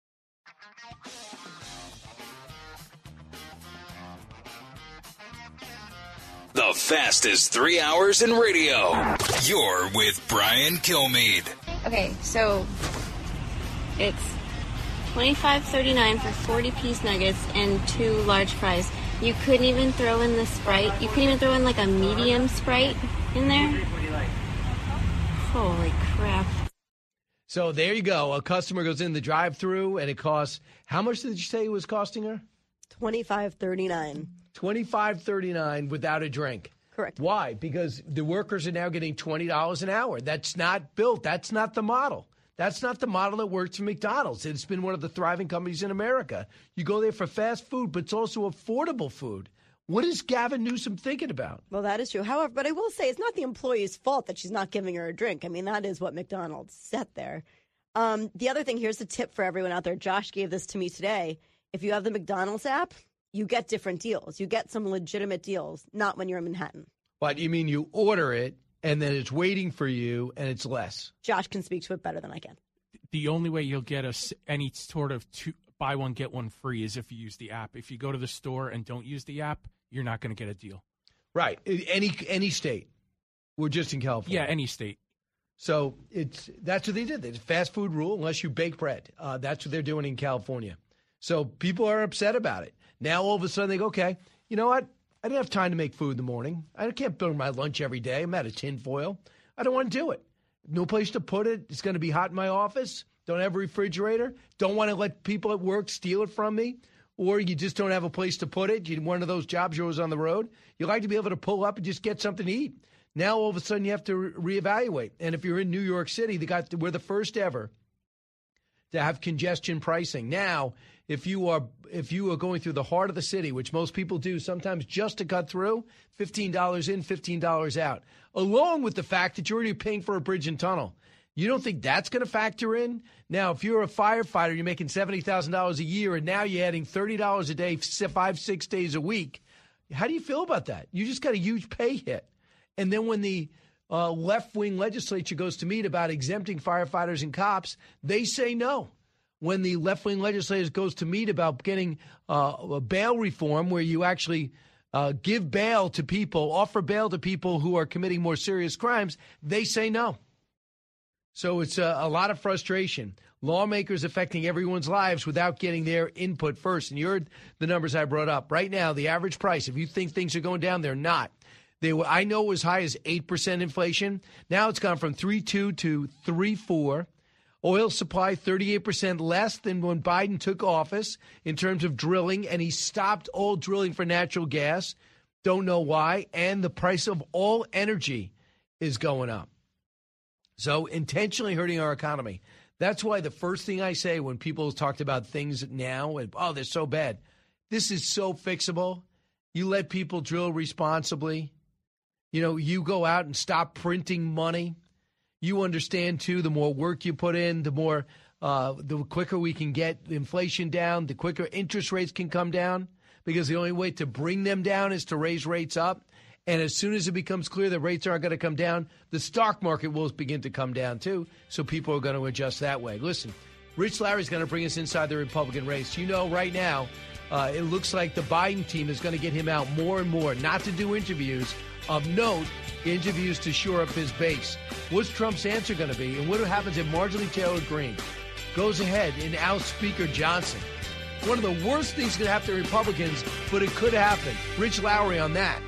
The fastest three hours in radio. You're with Brian Kilmeade. Okay, so it's twenty-five thirty-nine for forty piece nuggets and two large fries. You couldn't even throw in the Sprite. You couldn't even throw in like a medium Sprite in there. Holy crap. So there you go. A customer goes in the drive-thru and it costs, how much did you say it was costing her? twenty-five thirty-nine. twenty-five thirty-nine without a drink. Correct. Why? Because the workers are now getting twenty dollars an hour. That's not built. That's not the model. That's not the model that works for McDonald's. It's been one of the thriving companies in America. You go there for fast food, but it's also affordable food. What is Gavin Newsom thinking about? Well, that is true. However, but I will say it's not the employee's fault that she's not giving her a drink. I mean, that is what McDonald's set there. Um, the other thing, here's a tip for everyone out there. Josh gave this to me today. If you have the McDonald's app, you get different deals. You get some legitimate deals, not when you're in Manhattan. What, you mean you order it and then it's waiting for you and it's less? Josh can speak to it better than I can. The only way you'll get a, any sort of two, buy one, get one free is if you use the app. If you go to the store and don't use the app, you're not going to get a deal. Right. Any any state. We're just in California. Yeah, any state. So it's that's what they did. It's a fast food rule unless you bake bread. Uh, that's what they're doing in California. So people are upset about it. Now all of a sudden they go, okay, you know what? I didn't have time to make food in the morning. I can't burn my lunch every day. I'm out of tin foil. I don't want to do it. No place to put it. It's going to be hot in my office. Don't have a refrigerator. Don't want to let people at work steal it from me. Or you just don't have a place to put it. You're one of those jobs you're always on the road. You like to be able to pull up and just get something to eat. Now all of a sudden you have to re- reevaluate. And if you're in New York City, they got we're the first ever to have congestion pricing. Now, if you are if you are going through the heart of the city, which most people do sometimes just to cut through, fifteen dollars in, fifteen dollars out, along with the fact that you're already paying for a bridge and tunnel. You don't think that's going to factor in? Now, if you're a firefighter, you're making seventy thousand dollars a year, and now you're adding thirty dollars a day, five, six days a week. How do you feel about that? You just got a huge pay hit. And then when the uh, left-wing legislature goes to meet about exempting firefighters and cops, they say no. When the left-wing legislature goes to meet about getting uh, a bail reform where you actually uh, give bail to people, offer bail to people who are committing more serious crimes, they say no. So it's a, a lot of frustration. Lawmakers affecting everyone's lives without getting their input first. And you heard the numbers I brought up. Right now, the average price, if you think things are going down, they're not. They were, I know it was high as eight percent inflation. Now it's gone from three point two to three point four. Oil supply thirty-eight percent less than when Biden took office in terms of drilling, and he stopped all drilling for natural gas. Don't know why. And the price of all energy is going up. So intentionally hurting our economy. That's why the first thing I say when people talked about things now, and, oh, they're so bad. This is so fixable. You let people drill responsibly. You know, you go out and stop printing money. You understand, too, the more work you put in, the more, uh, the quicker we can get inflation down, the quicker interest rates can come down, because the only way to bring them down is to raise rates up. And as soon as it becomes clear that rates aren't going to come down, the stock market will begin to come down, too. So people are going to adjust that way. Listen, Rich Lowry's going to bring us inside the Republican race. You know, right now, uh, it looks like the Biden team is going to get him out more and more, not to do interviews. Of note, interviews to shore up his base. What's Trump's answer going to be? And what happens if Marjorie Taylor Greene goes ahead and outs Speaker Johnson? One of the worst things could happen to Republicans, but it could happen. Rich Lowry on that.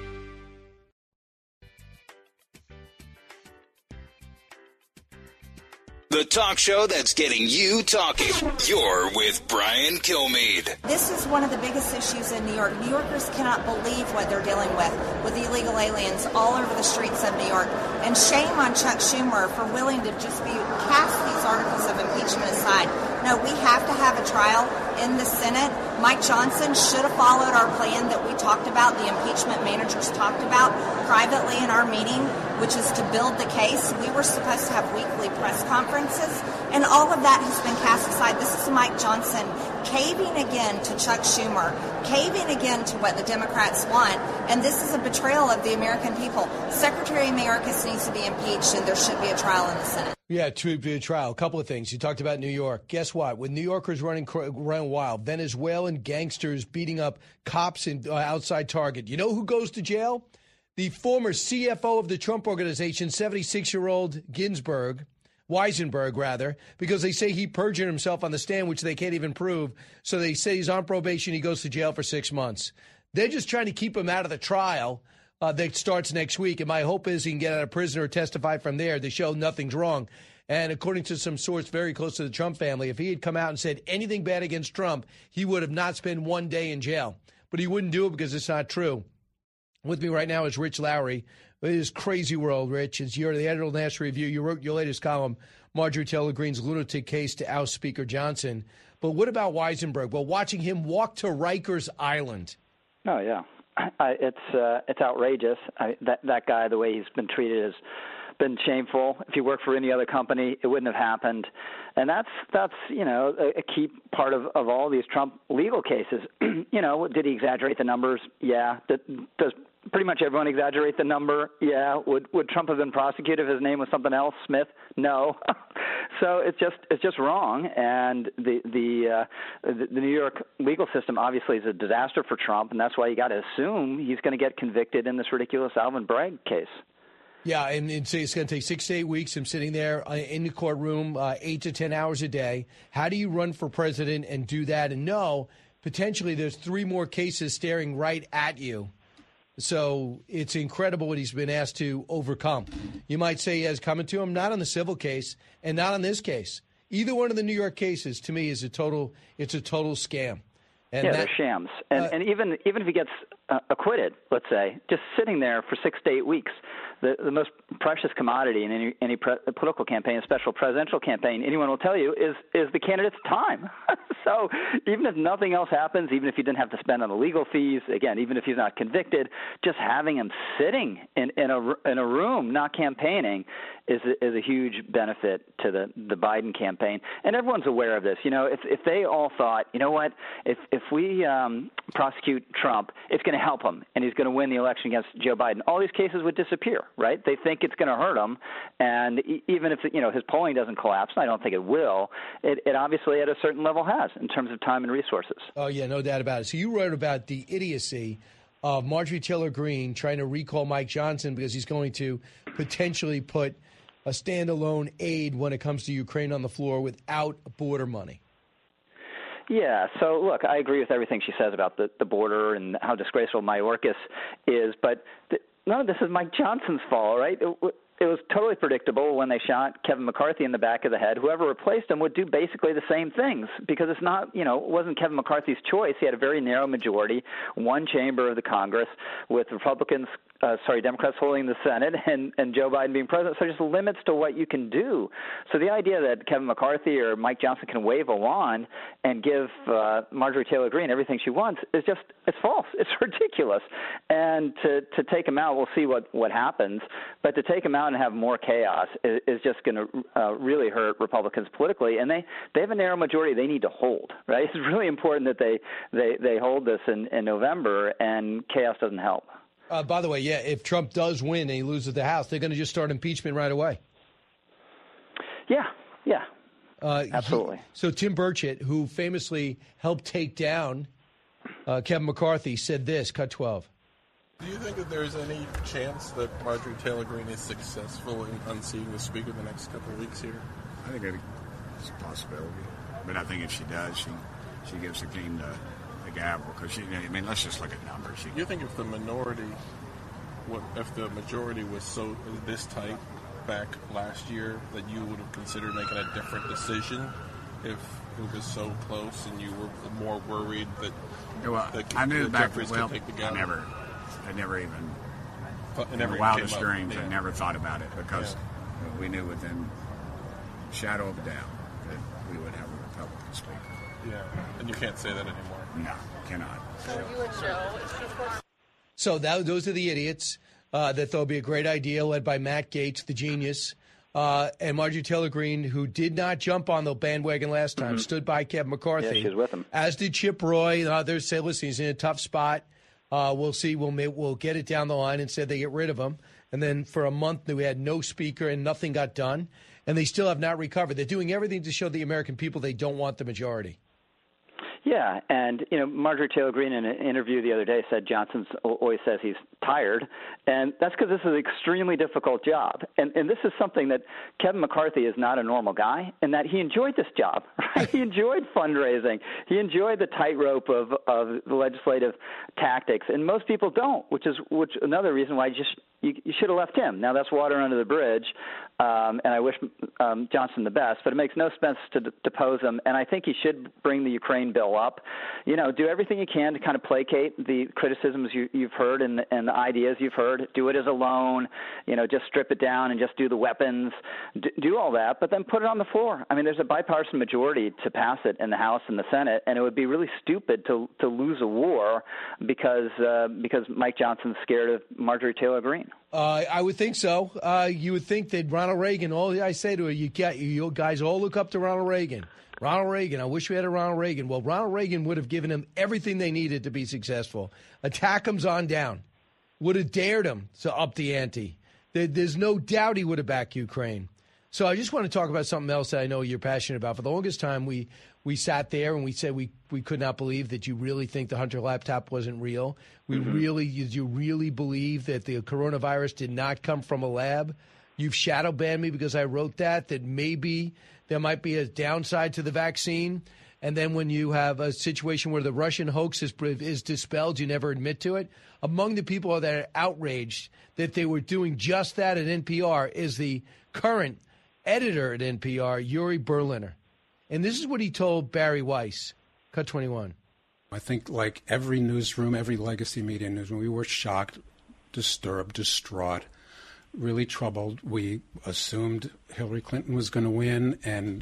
The talk show that's getting you talking. You're with Brian Kilmeade. This is one of the biggest issues in New York. New Yorkers cannot believe what they're dealing with, with illegal aliens all over the streets of New York. And shame on Chuck Schumer for willing to just be cast these articles of impeachment aside. No, we have to have a trial in the Senate. Mike Johnson should have followed our plan that we talked about, the impeachment managers talked about privately in our meeting, which is to build the case. We were supposed to have weekly press conferences, and all of that has been cast aside. This is Mike Johnson caving again to Chuck Schumer, caving again to what the Democrats want, and this is a betrayal of the American people. Secretary Mayorkas needs to be impeached, and there should be a trial in the Senate. Yeah, to be a trial. A couple of things. You talked about New York. Guess what? With New Yorkers running running wild, Venezuelan gangsters beating up cops in, uh, outside Target. You know who goes to jail? The former C F O of the Trump Organization, seventy-six-year-old Ginsburg, Weisenberg, rather, because they say he perjured himself on the stand, which they can't even prove. So they say he's on probation. He goes to jail for six months. They're just trying to keep him out of the trial uh, that starts next week. And my hope is he can get out of prison or testify from there to show nothing's wrong. And according to some source very close to the Trump family, if he had come out and said anything bad against Trump, he would have not spent one day in jail. But he wouldn't do it because it's not true. With me right now is Rich Lowry. It is Crazy World, Rich. It's you're the editor of the National Review. You wrote your latest column, Marjorie Taylor Greene's lunatic case to oust Speaker Johnson. But what about Weisenberg? Well, watching him walk to Rikers Island. Oh, yeah. I, it's uh, it's outrageous. I, that, that guy, the way he's been treated has been shameful. If he worked for any other company, it wouldn't have happened. And that's, that's you know, a, a key part of, of all these Trump legal cases. You know, did he exaggerate the numbers? Yeah. Did, does pretty much everyone exaggerate the number? Yeah. Would would Trump have been prosecuted if his name was something else? Smith? No. So it's just it's just wrong. And the the, uh, the the New York legal system obviously is a disaster for Trump, and that's why you got to assume he's going to get convicted in this ridiculous Alvin Bragg case. Yeah, and it's, it's going to take six to eight weeks. I'm sitting there in the courtroom uh, eight to ten hours a day. How do you run for president and do that? And no, potentially there's three more cases staring right at you. So it's incredible what he's been asked to overcome. You might say he has coming to him, not on the civil case and not on this case. Either one of the New York cases, to me, is a total. It's a total scam. And yeah, that, they're shams. And, uh, and even even if he gets uh, acquitted, let's say, just sitting there for six to eight weeks, the, the most precious commodity in any any pre- political campaign, a special presidential campaign, anyone will tell you, is is the candidate's time. So even if nothing else happens, even if you didn't have to spend on the legal fees, again, even if he's not convicted, just having him sitting in, in a in a room, not campaigning, is a, is a huge benefit to the the Biden campaign. And everyone's aware of this. You know, if if they all thought, you know what, if if we um, prosecute Trump, it's going to help him, and he's going to win the election against Joe Biden, all these cases would disappear, right? They think it's going to hurt him, and even if you know his polling doesn't collapse, and I don't think it will, it, it obviously at a certain level has in terms of time and resources. Oh yeah, no doubt about it. So you wrote about the idiocy of Marjorie Taylor Greene trying to recall Mike Johnson because he's going to potentially put a standalone aid when it comes to Ukraine on the floor without border money. Yeah, so look, I agree with everything she says about the, the border and how disgraceful Mayorkas is, but the, none of this is Mike Johnson's fault, right? it was totally predictable when they shot Kevin McCarthy in the back of the head. Whoever replaced him would do basically the same things because it's not, you know, it wasn't Kevin McCarthy's choice. He had a very narrow majority, one chamber of the Congress with Republicans, uh, sorry, Democrats holding the Senate and, and Joe Biden being president. So just limits to what you can do. So the idea that Kevin McCarthy or Mike Johnson can wave a wand and give uh, Marjorie Taylor Greene everything she wants is just, it's false. It's ridiculous. And to, to take him out, we'll see what, what happens. But to take him out and have more chaos is, is just going to uh, really hurt Republicans politically. And they, they have a narrow majority they need to hold, right? It's really important that they, they, they hold this in, in November, and chaos doesn't help. Uh, by the way, yeah, if Trump does win and he loses the House, they're going to just start impeachment right away. Yeah, yeah, uh, absolutely. He, so Tim Burchett, who famously helped take down uh, Kevin McCarthy, said this, cut twelve. Do you think that there's any chance that Marjorie Taylor Greene is successful in unseating the Speaker the next couple of weeks here? I think it's a possibility. But I think if she does, she she gives the king the, the gavel. Because, she, I mean, let's just look at numbers. She, you think if the minority, what, if the majority was so this tight back last year, that you would have considered making a different decision if it was so close and you were more worried that, well, that I knew that back, Jeffries well, could take the gavel? I never, I never even, It in never the wildest came up. dreams, Yeah. I never thought about it because Yeah. we knew within shadow of a doubt that we would have a Republican Speaker. Yeah, and you can't say that anymore. No, cannot. So you and Joe, So that, those are the idiots uh, that there'll be a great idea led by Matt Gaetz, the genius, uh, and Marjorie Taylor Greene, who did not jump on the bandwagon last time, Mm-hmm. stood by Kevin McCarthy. Yeah, she's with him. As did Chip Roy and others. Said, listen, he's in a tough spot. Uh, we'll see. We'll we'll get it down the line. And said they get rid of him. And then for a month, we had no speaker and nothing got done. And they still have not recovered. They're doing everything to show the American people they don't want the majority. Yeah, and, you know, Marjorie Taylor Greene in an interview the other day said Johnson always says he's tired, and that's because this is an extremely difficult job. And and this is something that Kevin McCarthy is not a normal guy, in that he enjoyed this job, right? He enjoyed fundraising. He enjoyed the tightrope of, of the legislative tactics, and most people don't, which is which another reason why you just you, you should have left him. Now, that's water under the bridge, um, and I wish um, Johnson the best, but it makes no sense to d- depose him, and I think he should bring the Ukraine bill up. You know, do everything you can to kind of placate the criticisms you, you've heard and, and the ideas you've heard. Do it as a loan, you know, just strip it down and just do the weapons. D- do all that, but then put it on the floor. I mean, there's a bipartisan majority to pass it in the House and the Senate, and it would be really stupid to to lose a war because uh, because Mike Johnson's scared of Marjorie Taylor Greene. Uh, I would think so. Uh, you would think that Ronald Reagan, all I say to her, you, get, you guys all look up to Ronald Reagan. Ronald Reagan, I wish we had a Ronald Reagan. Well, Ronald Reagan would have given him everything they needed to be successful. Attack him's on down. Would have dared him to up the ante. There, there's no doubt he would have backed Ukraine. So I just want to talk about something else that I know you're passionate about. For the longest time, we we sat there and we said we, we could not believe that you really think the Hunter laptop wasn't real. We mm-hmm. really, did you really believe that the coronavirus did not come from a lab? You've shadow banned me because I wrote that, that maybe there might be a downside to the vaccine. And then when you have a situation where the Russian hoax is, is dispelled, you never admit to it. Among the people that are outraged that they were doing just that at N P R is the current editor at N P R, Yuri Berliner. And this is what he told Barry Weiss. Cut twenty-one. I think like every newsroom, every legacy media newsroom, we were shocked, disturbed, distraught, really troubled. We assumed Hillary Clinton was going to win, and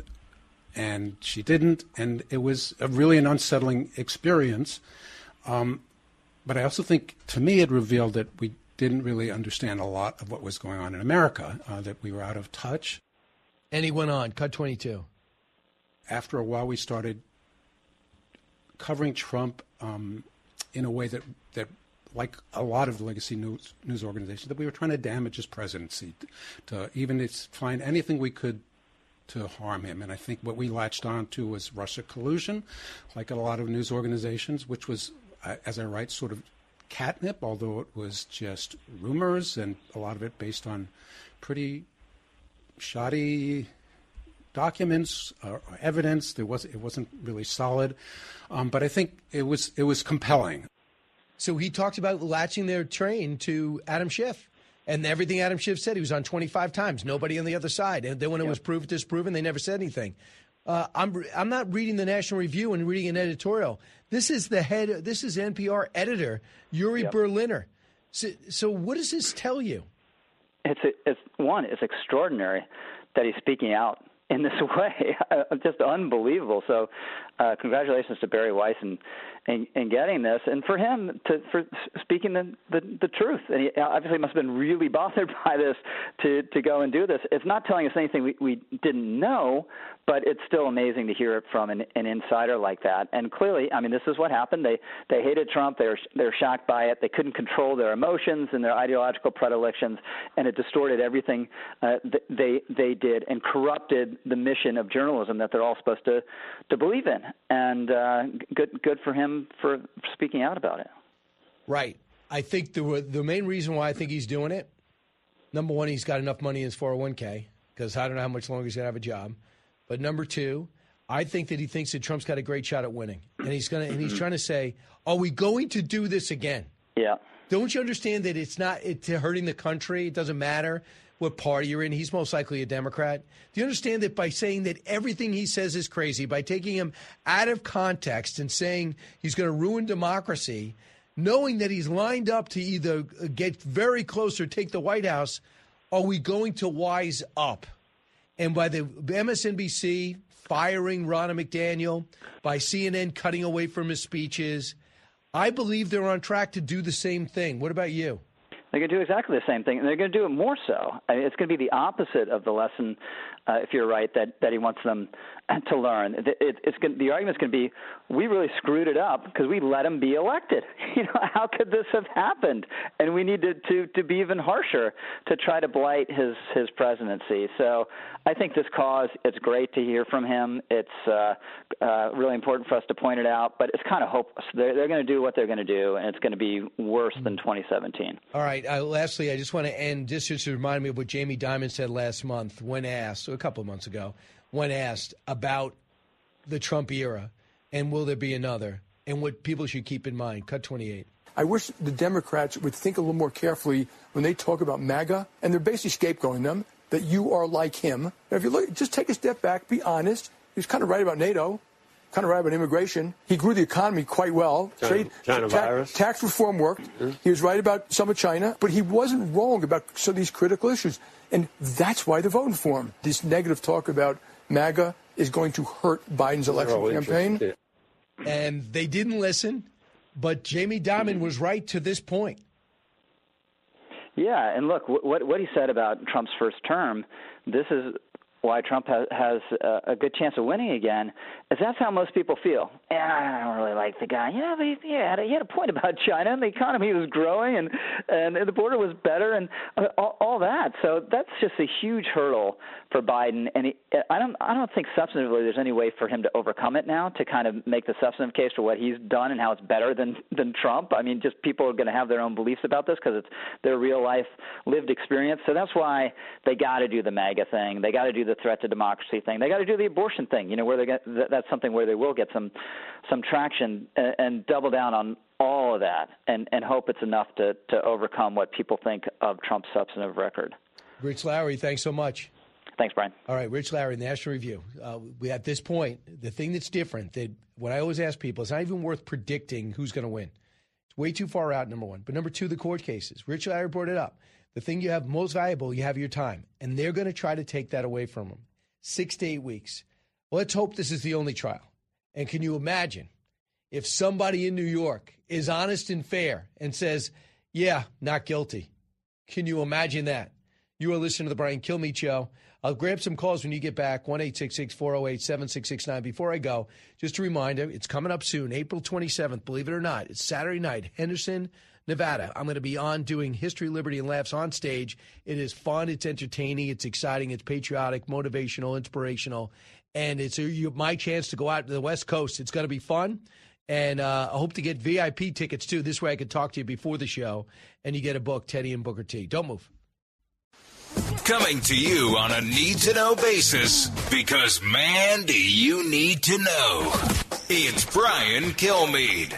and she didn't. And it was a really an unsettling experience. Um, but I also think, to me, it revealed that we didn't really understand a lot of what was going on in America, uh, that we were out of touch. And he went on, cut twenty-two. After a while, we started covering Trump um, in a way that, that, like a lot of legacy news news organizations, that we were trying to damage his presidency, to even it's find anything we could to harm him. And I think what we latched on to was Russia collusion, like a lot of news organizations, which was, as I write, sort of catnip, although it was just rumors and a lot of it based on pretty shoddy documents or evidence. There was it wasn't really solid, um, but I think it was it was compelling. So he talked about latching their train to Adam Schiff. And everything Adam Schiff said, he was on twenty-five times. Nobody on the other side. And then when it Yep. was proved, disproven, they never said anything. Uh, I'm I'm not reading the National Review and reading an editorial. This is the head. This is N P R editor Yuri Yep. Berliner. So, so what does this tell you? It's it's one. It's extraordinary that he's speaking out in this way. Just unbelievable. So, uh, congratulations to Barry Weiss and in, in getting this, and for him to for speaking the, the, the truth. And he obviously must have been really bothered by this to, to go and do this. It's not telling us anything we, we didn't know, but it's still amazing to hear it from an, an insider like that. And clearly, I mean, this is what happened. They they hated Trump. They were they were shocked by it. They couldn't control their emotions and their ideological predilections, and it distorted everything uh, th- they they did and corrupted the mission of journalism that they're all supposed to to believe in. And uh, good good for him for speaking out about it. Right. I think the the main reason why I think he's doing it, number one, he's got enough money in his four oh one k, because I don't know how much longer he's going to have a job. But number two, I think that he thinks that Trump's got a great shot at winning. And he's going to and he's trying to say, are we going to do this again? Yeah. Don't you understand that it's not it's hurting the country? It doesn't matter what party you're in. He's most likely a Democrat. Do you understand that by saying that everything he says is crazy, by taking him out of context and saying he's going to ruin democracy, knowing that he's lined up to either get very close or take the White House, are we going to wise up? And by the M S N B C firing Ronna McDaniel, by C N N cutting away from his speeches, I believe they're on track to do the same thing. What about you? They're going to do exactly the same thing, and they're going to do it more so. I mean, it's going to be the opposite of the lesson, uh, if you're right, that, that he wants them to learn. It, it, it's going, the argument's going to be, we really screwed it up because we let him be elected. You know, how could this have happened? And we need to, to, to be even harsher to try to blight his, his presidency. So I think this cause, it's great to hear from him. It's uh, uh, really important for us to point it out, but it's kind of hopeless. They're, they're going to do what they're going to do, and it's going to be worse than twenty seventeen. All right. Uh, lastly, I just want to end, just to remind me of what Jamie Dimon said last month when asked, a couple of months ago, when asked about the Trump era and will there be another, and what people should keep in mind. Cut twenty-eight. I wish the Democrats would think a little more carefully when they talk about MAGA, and they're basically scapegoating them, that you are like him. Now, if you look, just take a step back, be honest. He was kind of right about NATO, kind of right about immigration. He grew the economy quite well. China, Trade, China ta- virus. Tax reform worked. Mm-hmm. He was right about some of China, but he wasn't wrong about some of these critical issues. And that's why they're voting for him. This negative talk about MAGA is going to hurt Biden's election oh, campaign. And they didn't listen, but Jamie Dimon was right to this point. Yeah, and look, what what he said about Trump's first term, this is why Trump has, has a good chance of winning again, is that's how most people feel. Yeah, I don't really like the guy. Yeah, but he, he, had, a, he had a point about China, and the economy was growing, and, and the border was better, and all, all that. So that's just a huge hurdle for Biden. And he, I don't I don't think substantively there's any way for him to overcome it now, to kind of make the substantive case for what he's done and how it's better than, than Trump. I mean, just people are going to have their own beliefs about this because it's their real-life lived experience. So that's why they got to do the MAGA thing. They got to do the threat to democracy thing. They got to do the abortion thing, you know, where they get, that's something where they will get some some traction, and, and double down on all of that and, and hope it's enough to, to overcome what people think of Trump's substantive record. Rich Lowry, thanks so much. Thanks, Brian. All right, Rich Lowry, National Review. Uh, we, at this point, the thing that's different, that what I always ask people, it's not even worth predicting who's going to win. It's way too far out, number one. But number two, the court cases. Rich Lowry brought it up. The thing you have most valuable, you have your time. And they're going to try to take that away from them. Six to eight weeks. Well, let's hope this is the only trial. And can you imagine if somebody in New York is honest and fair and says, yeah, not guilty? Can you imagine that? You are listening to the Brian Kilmeade Show. I'll grab some calls when you get back, one eight six six, four oh eight, seven six six nine. Before I go, just a reminder, it's coming up soon, April twenty-seventh, believe it or not. It's Saturday night, Henderson, Nevada. I'm going to be on doing History, Liberty, and Laughs on stage. It is fun. It's entertaining. It's exciting. It's patriotic, motivational, inspirational. And it's a, you, my chance to go out to the West Coast. It's going to be fun. And uh, I hope to get V I P tickets, too. This way I can talk to you before the show, and you get a book, Teddy and Booker T. Don't move. Coming to you on a need-to-know basis, because, man, do you need to know. It's Brian Kilmeade.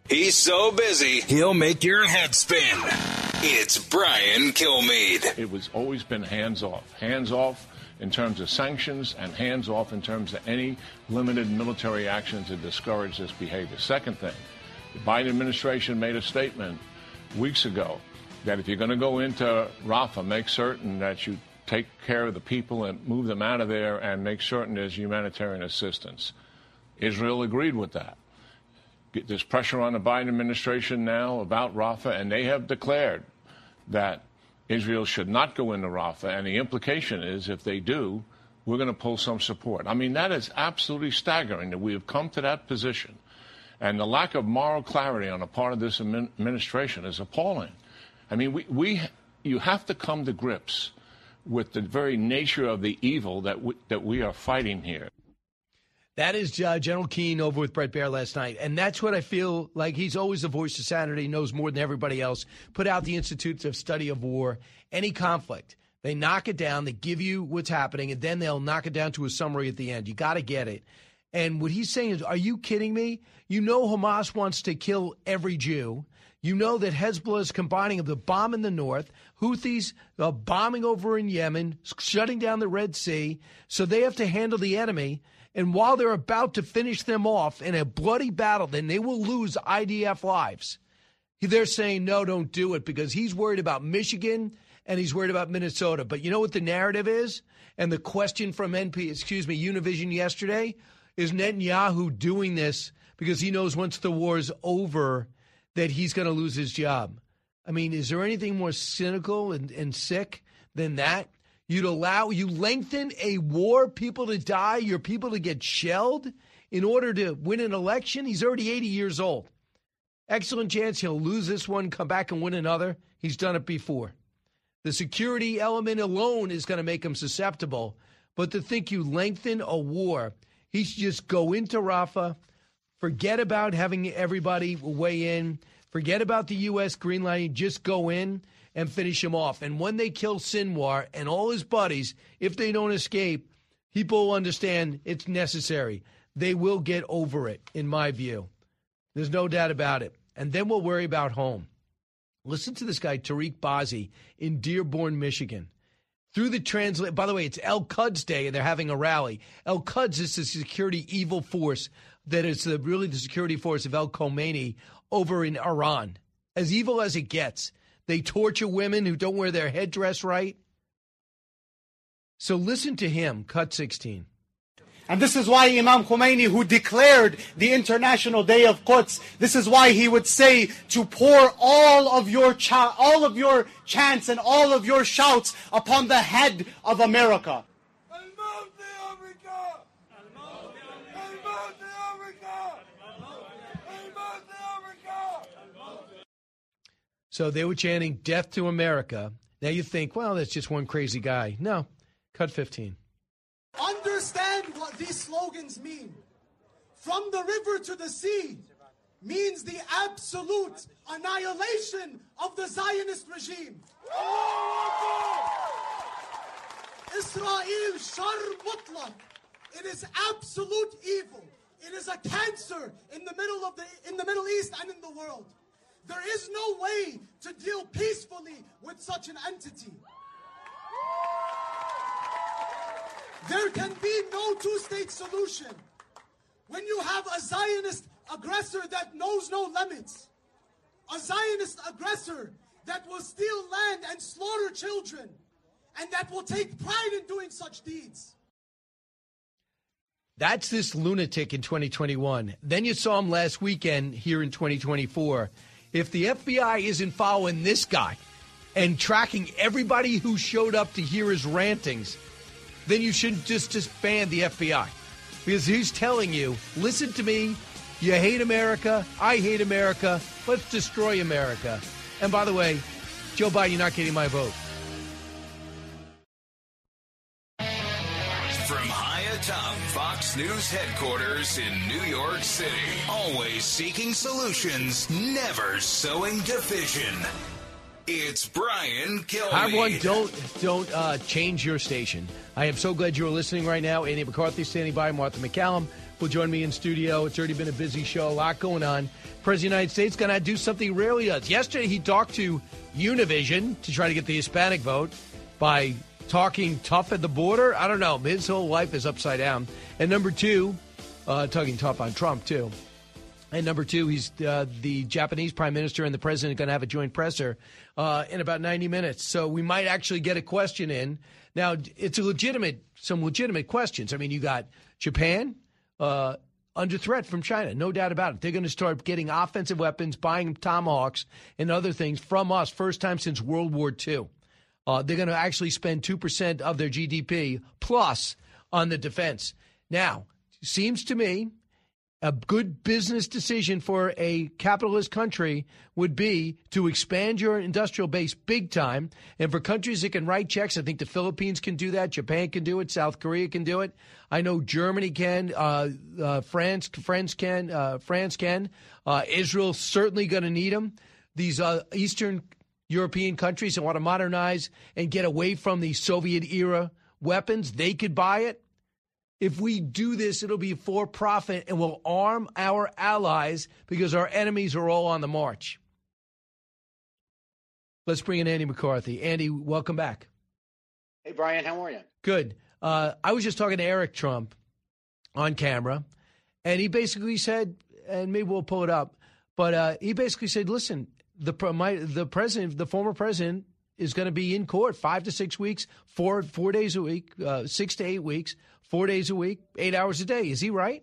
He's so busy, he'll make your head spin. It's Brian Kilmeade. It was always been hands off. Hands off in terms of sanctions and hands off in terms of any limited military action to discourage this behavior. Second thing, the Biden administration made a statement weeks ago that if you're going to go into Rafah, make certain that you take care of the people and move them out of there and make certain there's humanitarian assistance. Israel agreed with that. There's pressure on the Biden administration now about Rafah, and they have declared that Israel should not go into Rafah, and the implication is if they do, we're going to pull some support. I mean, that is absolutely staggering that we have come to that position, and the lack of moral clarity on the part of this administration is appalling. I mean, we, we you have to come to grips with the very nature of the evil that we, that we are fighting here. That is uh, General Keane over with Bret Baier last night. And that's what I feel like. He's always the voice of sanity, knows more than everybody else. Put out the Institute of Study of War. Any conflict, they knock it down, they give you what's happening, and then they'll knock it down to a summary at the end. You got to get it. And what he's saying is, are you kidding me? You know Hamas wants to kill every Jew. You know that Hezbollah is combining the bomb in the north, Houthis uh, bombing over in Yemen, shutting down the Red Sea, so they have to handle the enemy. And while they're about to finish them off in a bloody battle, then they will lose I D F lives. They're saying, no, don't do it, because he's worried about Michigan and he's worried about Minnesota. But you know what the narrative is? And the question from N P, excuse me, Univision yesterday, is Netanyahu doing this because he knows once the war is over that he's going to lose his job? I mean, is there anything more cynical and, and sick than that? You'd allow, you lengthen a war, people to die, your people to get shelled in order to win an election? He's already eighty years old. Excellent chance he'll lose this one, come back and win another. He's done it before. The security element alone is going to make him susceptible. But to think you lengthen a war, he should just go into Rafah, forget about having everybody weigh in, forget about the U S greenlighting, just go in and finish him off. And when they kill Sinwar and all his buddies, if they don't escape, people will understand it's necessary. They will get over it, in my view. There's no doubt about it. And then we'll worry about home. Listen to this guy, Tariq Bazzi, in Dearborn, Michigan. Through the translate, by the way, it's El Quds Day, and they're having a rally. El Quds is the security evil force that is the, really the security force of El Khomeini over in Iran. As evil as it gets. They torture women who don't wear their headdress right. So listen to him, cut sixteen. And this is why Imam Khomeini, who declared the International Day of Quds, this is why he would say to pour all of your cha- all of your chants and all of your shouts upon the head of America. So they were chanting death to America. Now you think, well, that's just one crazy guy. No, cut fifteen. Understand what these slogans mean. From the river to the sea means the absolute annihilation of the Zionist regime. Israel shar mutlaq. It is absolute evil. It is a cancer in the middle of the in the Middle East and in the world. There is no way to deal peacefully with such an entity. There can be no two-state solution when you have a Zionist aggressor that knows no limits, a Zionist aggressor that will steal land and slaughter children, and that will take pride in doing such deeds. That's this lunatic in twenty twenty-one. Then you saw him last weekend here in twenty twenty-four. If the F B I isn't following this guy and tracking everybody who showed up to hear his rantings, then you shouldn't just disband the F B I. Because he's telling you, listen to me, you hate America, I hate America, let's destroy America. And by the way, Joe Biden, you're not getting my vote. From high atop Fox News headquarters in New York City, always seeking solutions, never sowing division. It's Brian Kilmeade. Hi, everyone. Don't, don't uh, change your station. I am so glad you're listening right now. Andy McCarthy standing by. Martha McCallum will join me in studio. It's already been a busy show. A lot going on. President of the United States going to do something he rarely does. Yesterday, he talked to Univision to try to get the Hispanic vote by talking tough at the border. I don't know. His whole life is upside down. And number two, uh, talking tough on Trump, too. And number two, he's uh, the Japanese prime minister and the president are going to have a joint presser uh, in about ninety minutes. So we might actually get a question in. Now, it's a legitimate, some legitimate questions. I mean, you got Japan uh, under threat from China, no doubt about it. They're going to start getting offensive weapons, buying Tomahawks and other things from us, first time since World War Two. Uh, they're going to actually spend two percent of their G D P plus on the defense. Now, seems to me a good business decision for a capitalist country would be to expand your industrial base big time. And for countries that can write checks, I think the Philippines can do that. Japan can do it. South Korea can do it. I know Germany can. Uh, uh, France, France can. Uh, France can. Uh, Israel's certainly going to need them. These uh, Eastern European countries that want to modernize and get away from the Soviet-era weapons, they could buy it. If we do this, it'll be for profit and we'll arm our allies because our enemies are all on the march. Let's bring in Andy McCarthy. Andy, welcome back. Hey, Brian, how are you? Good. Uh, I was just talking to Eric Trump on camera, and he basically said, and maybe we'll pull it up, but uh, he basically said, listen, the my, the president, the former president, is going to be in court five to six weeks, four four days a week, uh, six to eight weeks, four days a week, eight hours a day. Is he right?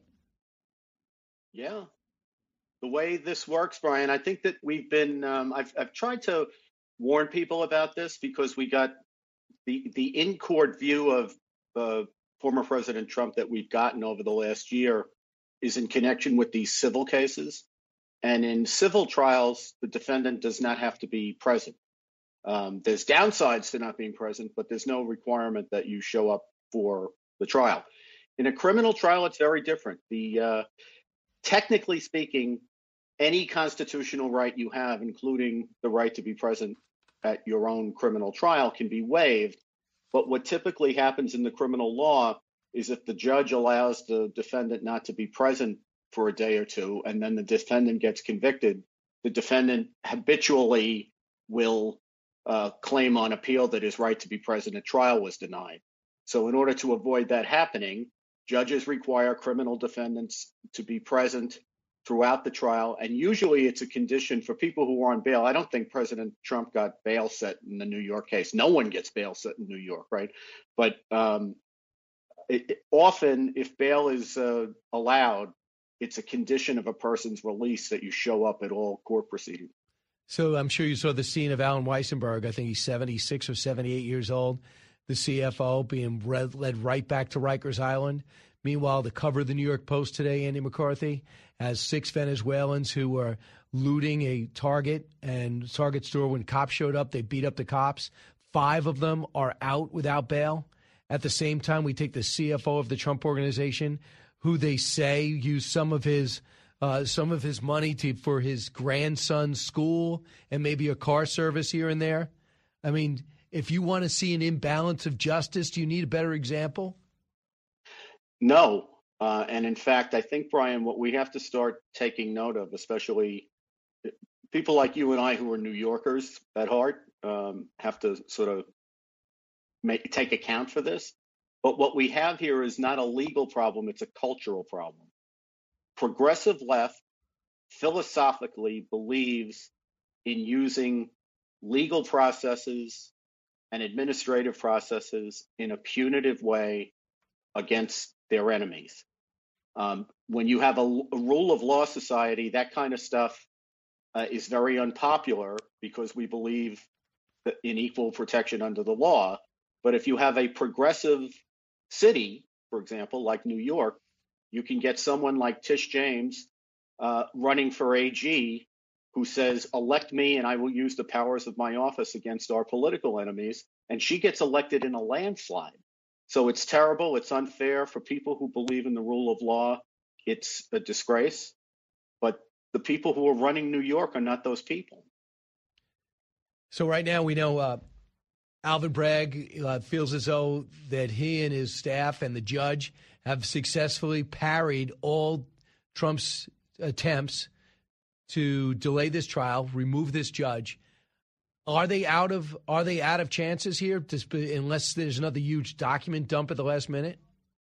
Yeah. The way this works, Brian, I think that we've been, um, I've, I've tried to warn people about this because we got the, the in-court view of uh, former President Trump that we've gotten over the last year is in connection with these civil cases. And in civil trials, the defendant does not have to be present. Um, there's downsides to not being present, but there's no requirement that you show up for the trial. In a criminal trial, it's very different. The uh, technically speaking, any constitutional right you have, including the right to be present at your own criminal trial, can be waived. But what typically happens in the criminal law is if the judge allows the defendant not to be present for a day or two, and then the defendant gets convicted, the defendant habitually will Uh, claim on appeal that his right to be present at trial was denied. So in order to avoid that happening, judges require criminal defendants to be present throughout the trial. And usually it's a condition for people who are on bail. I don't think President Trump got bail set in the New York case. No one gets bail set in New York, right? But um, it, it, often if bail is uh, allowed, it's a condition of a person's release that you show up at all court proceedings. So I'm sure you saw the scene of Alan Weissenberg. I think he's seventy-six or seventy-eight years old, the C F O being read, led right back to Rikers Island. Meanwhile, the cover of the New York Post today, Andy McCarthy, has six Venezuelans who were looting a Target and Target store. When cops showed up, they beat up the cops. Five of them are out without bail. At the same time, we take the C F O of the Trump Organization, who they say used some of his Uh, some of his money to for his grandson's school and maybe a car service here and there. I mean, if you want to see an imbalance of justice, do you need a better example? No. Uh, and in fact, I think, Brian, what we have to start taking note of, especially people like you and I who are New Yorkers at heart, um, have to sort of make, take account for this. But what we have here is not a legal problem, it's a cultural problem. Progressive left philosophically believes in using legal processes and administrative processes in a punitive way against their enemies. Um, when you have a, a rule of law society, that kind of stuff uh, is very unpopular because we believe that in equal protection under the law. But if you have a progressive city, for example, like New York, you can get someone like Tish James uh, running for A G who says, elect me and I will use the powers of my office against our political enemies. And she gets elected in a landslide. So it's terrible. It's unfair for people who believe in the rule of law. It's a disgrace. But the people who are running New York are not those people. So right now we know uh, Alvin Bragg uh, feels as though that he and his staff and the judge have successfully parried all Trump's attempts to delay this trial, remove this judge. Are they out of Are they out of chances here, to, unless there's another huge document dump at the last minute?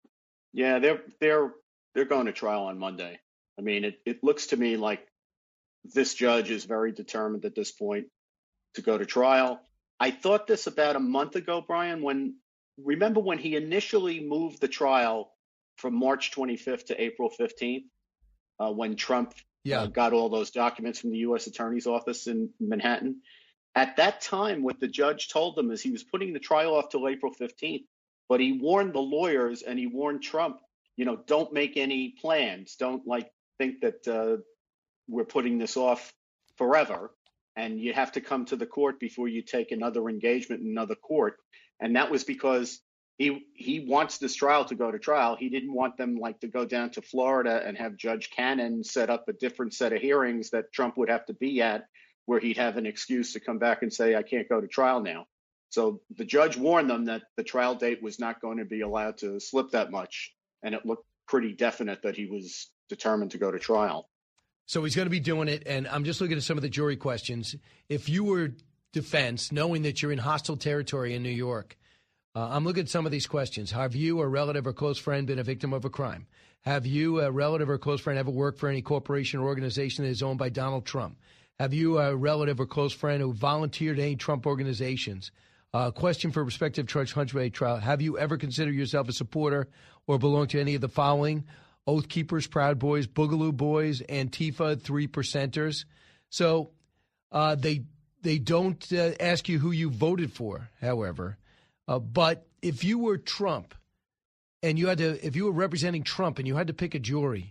Yeah, they're they're they're going to trial on Monday. I mean, it, it looks to me like this judge is very determined at this point to go to trial. I thought this about a month ago, Brian, when remember when he initially moved the trial from March twenty-fifth to April fifteenth, uh, when Trump yeah. uh, got all those documents from the U S Attorney's Office in Manhattan. At that time, what the judge told them is he was putting the trial off till April fifteenth, but he warned the lawyers and he warned Trump, you know, don't make any plans. Don't like think that uh, we're putting this off forever. And you have to come to the court before you take another engagement in another court. And that was because he he wants this trial to go to trial. He didn't want them like to go down to Florida and have Judge Cannon set up a different set of hearings that Trump would have to be at, where he'd have an excuse to come back and say, I can't go to trial now. So the judge warned them that the trial date was not going to be allowed to slip that much. And it looked pretty definite that he was determined to go to trial. So he's going to be doing it. And I'm just looking at some of the jury questions. If you were defense, knowing that you're in hostile territory in New York, uh, I'm looking at some of these questions. Have you, a relative or close friend, been a victim of a crime? Have you, a relative or close friend, ever worked for any corporation or organization that is owned by Donald Trump? Have you, a relative or close friend who volunteered at any Trump organizations? Uh, question for prospective Judge Hunchback trial. Have you ever considered yourself a supporter or belong to any of the following? Oath Keepers, Proud Boys, Boogaloo Boys, Antifa, Three Percenters. So uh, they they don't uh, ask you who you voted for, however. Uh, but if you were Trump and you had to, if you were representing Trump and you had to pick a jury,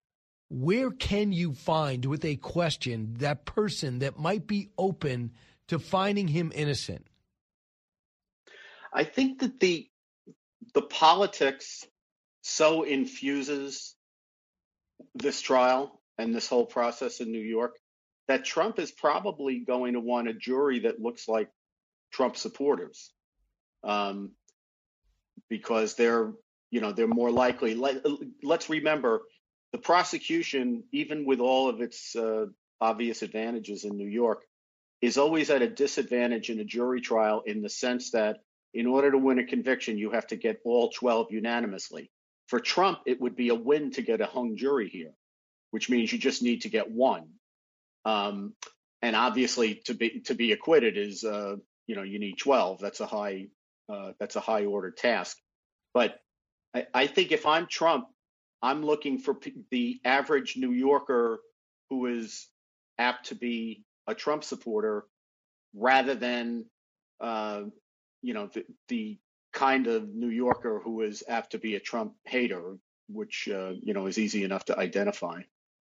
where can you find, with a question, that person that might be open to finding him innocent? I think that the the politics so infuses this trial and this whole process in New York that Trump is probably going to want a jury that looks like Trump supporters, um, because they're, you know, they're more likely. Let, let's remember, the prosecution, even with all of its uh, obvious advantages in New York, is always at a disadvantage in a jury trial in the sense that in order to win a conviction, you have to get all twelve unanimously. For Trump, it would be a win to get a hung jury here, which means you just need to get one. Um, and obviously, to be to be acquitted is, uh, you know, you need twelve. That's a high uh, that's a high order task. But I, I think if I'm Trump, I'm looking for p- the average New Yorker who is apt to be a Trump supporter, rather than, uh, you know, the, the kind of New Yorker who is apt to be a Trump hater, which, uh, you know, is easy enough to identify.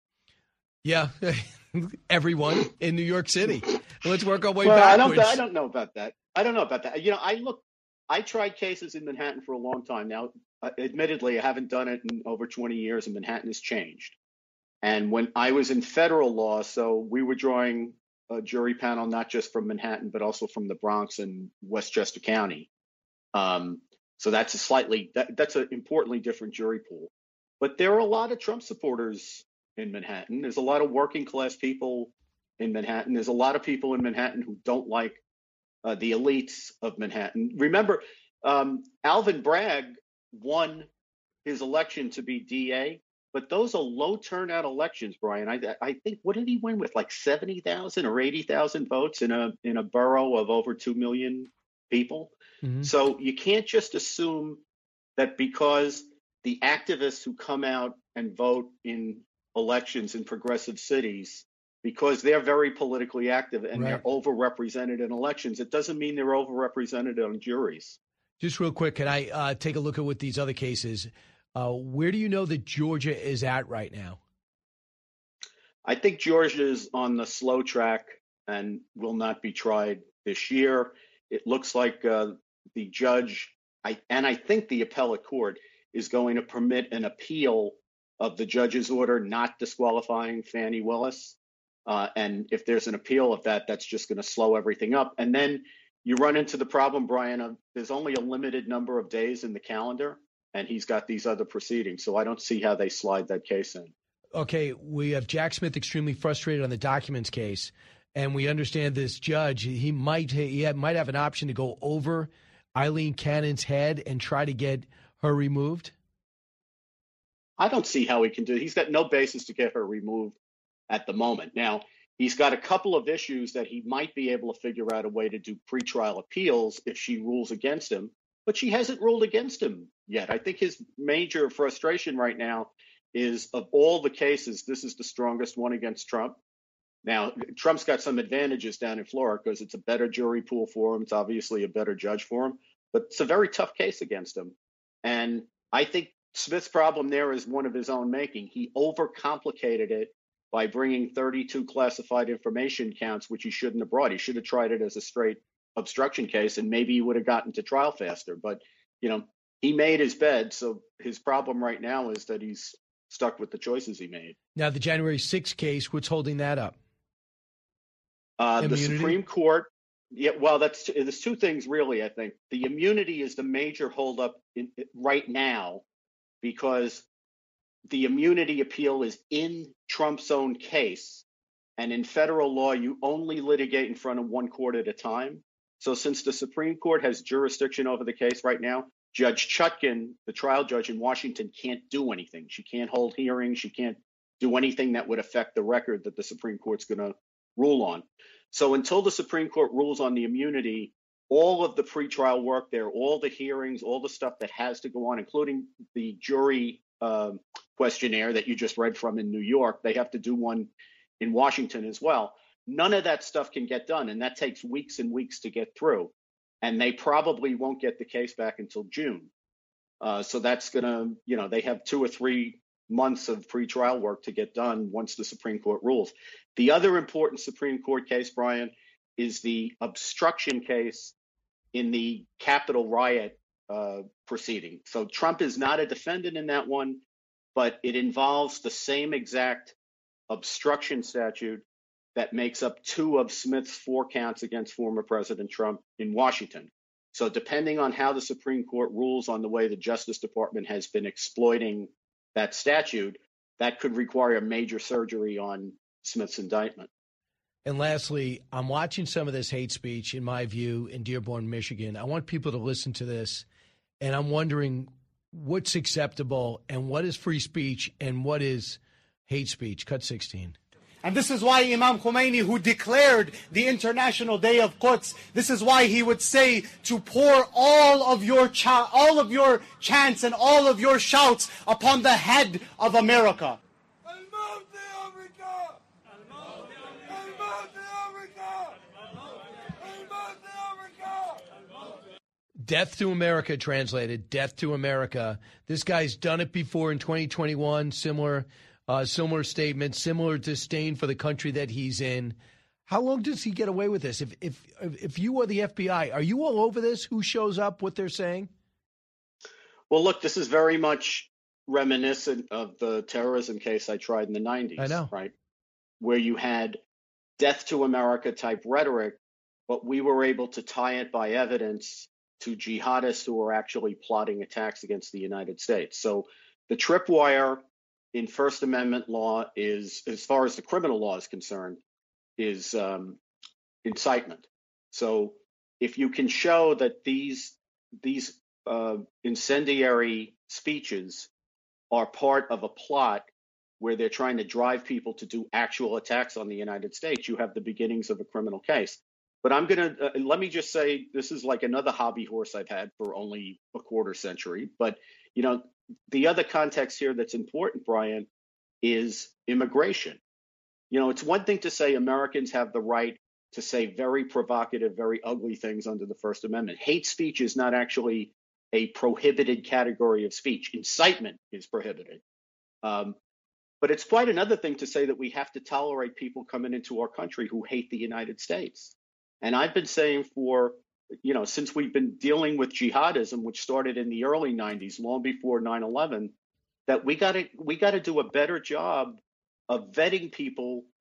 Yeah, everyone in New York City. Let's work our way well, backwards. I don't, I don't know about that. I don't know about that. You know, I look, I tried cases in Manhattan for a long time now. Uh, admittedly, I haven't done it in over twenty years, and Manhattan has changed. And when I was in federal law, so we were drawing a jury panel not just from Manhattan, but also from the Bronx and Westchester County. Um, so that's a slightly, that, that's an importantly different jury pool. But there are a lot of Trump supporters in Manhattan. There's a lot of working class people in Manhattan. There's a lot of people in Manhattan who don't like uh, the elites of Manhattan. Remember, um, Alvin Bragg won his election to be D A, but those are low turnout elections, Brian. I, I think, what did he win with, like seventy thousand or eighty thousand votes in a in a borough of over two million people? Mm-hmm. So you can't just assume that because the activists who come out and vote in elections in progressive cities, because they're very politically active and right. they're overrepresented in elections, it doesn't mean they're overrepresented on juries. Just real quick, can I uh, take a look at what these other cases? Uh, where do you know that Georgia is at right now? I think Georgia is on the slow track and will not be tried this year. It looks like uh, the judge, I, and I think the appellate court, is going to permit an appeal of the judge's order not disqualifying Fani Willis. Uh, and if there's an appeal of that, that's just going to slow everything up. And then you run into the problem, Brian, of there's only a limited number of days in the calendar, and he's got these other proceedings. So I don't see how they slide that case in. Okay, we have Jack Smith extremely frustrated on the documents case, and we understand this judge, he might he might have an option to go over Eileen Cannon's head and try to get her removed. I don't see how he can do it. He's got no basis to get her removed at the moment. Now, he's got a couple of issues that he might be able to figure out a way to do pretrial appeals if she rules against him, but she hasn't ruled against him yet. I think his major frustration right now is, of all the cases, this is the strongest one against Trump. Now, Trump's got some advantages down in Florida because it's a better jury pool for him. It's obviously a better judge for him, but it's a very tough case against him. And I think Smith's problem there is one of his own making. He overcomplicated it by bringing thirty-two classified information counts, which he shouldn't have brought. He should have tried it as a straight obstruction case, and maybe he would have gotten to trial faster. But, you know, he made his bed. So his problem right now is that he's stuck with the choices he made. Now, the January sixth case, what's holding that up? Uh, the Supreme Court. Yeah, well, that's there's two things, really, I think. The immunity is the major holdup in, right now because the immunity appeal is in Trump's own case. And in federal law, you only litigate in front of one court at a time. So since the Supreme Court has jurisdiction over the case right now, Judge Chutkan, the trial judge in Washington, can't do anything. She can't hold hearings. She can't do anything that would affect the record that the Supreme Court's going to rule on. So until the Supreme Court rules on the immunity, all of the pretrial work there, all the hearings, all the stuff that has to go on, including the jury um, questionnaire that you just read from in New York, they have to do one in Washington as well. None of that stuff can get done, and that takes weeks and weeks to get through. And they probably won't get the case back until June. Uh, so that's going to, you know, they have two or three months of pretrial work to get done once the Supreme Court rules. The other important Supreme Court case, Brian, is the obstruction case in the Capitol riot uh, proceeding. So Trump is not a defendant in that one, but it involves the same exact obstruction statute that makes up two of Smith's four counts against former President Trump in Washington. So depending on how the Supreme Court rules on the way the Justice Department has been exploiting that statute, that could require major surgery on Smith's indictment. And lastly, I'm watching some of this hate speech, in my view, in Dearborn, Michigan. I want people to listen to this, and I'm wondering what's acceptable and what is free speech and what is hate speech. Cut sixteen. And this is why Imam Khomeini, who declared the International Day of Quds, this is why he would say to pour all of your cha- all of your chants and all of your shouts upon the head of America. Death to America, translated, death to America. This guy's done it before in twenty twenty-one, similar uh, similar statement, similar disdain for the country that he's in. How long does he get away with this? If if if you are the F B I, are you all over this? Who shows up, what they're saying? Well, look, this is very much reminiscent of the terrorism case I tried in the nineties. I know. Right? Where you had death to America type rhetoric, but we were able to tie it by evidence to jihadists who were actually plotting attacks against the United States. So the tripwire in First Amendment law is, as far as the criminal law is concerned, is um, incitement. So if you can show that these these uh, incendiary speeches are part of a plot where they're trying to drive people to do actual attacks on the United States, you have the beginnings of a criminal case. But I'm going to, uh, let me just say, this is like another hobby horse I've had for only a quarter century. But, you know, the other context here that's important, Brian, is immigration. You know, it's one thing to say Americans have the right to say very provocative, very ugly things under the First Amendment. Hate speech is not actually a prohibited category of speech. Incitement is prohibited. Um, but it's quite another thing to say that we have to tolerate people coming into our country who hate the United States. And I've been saying for, you know, since we've been dealing with jihadism, which started in the early nineties, long before nine eleven, that we got to we got to do a better job of vetting people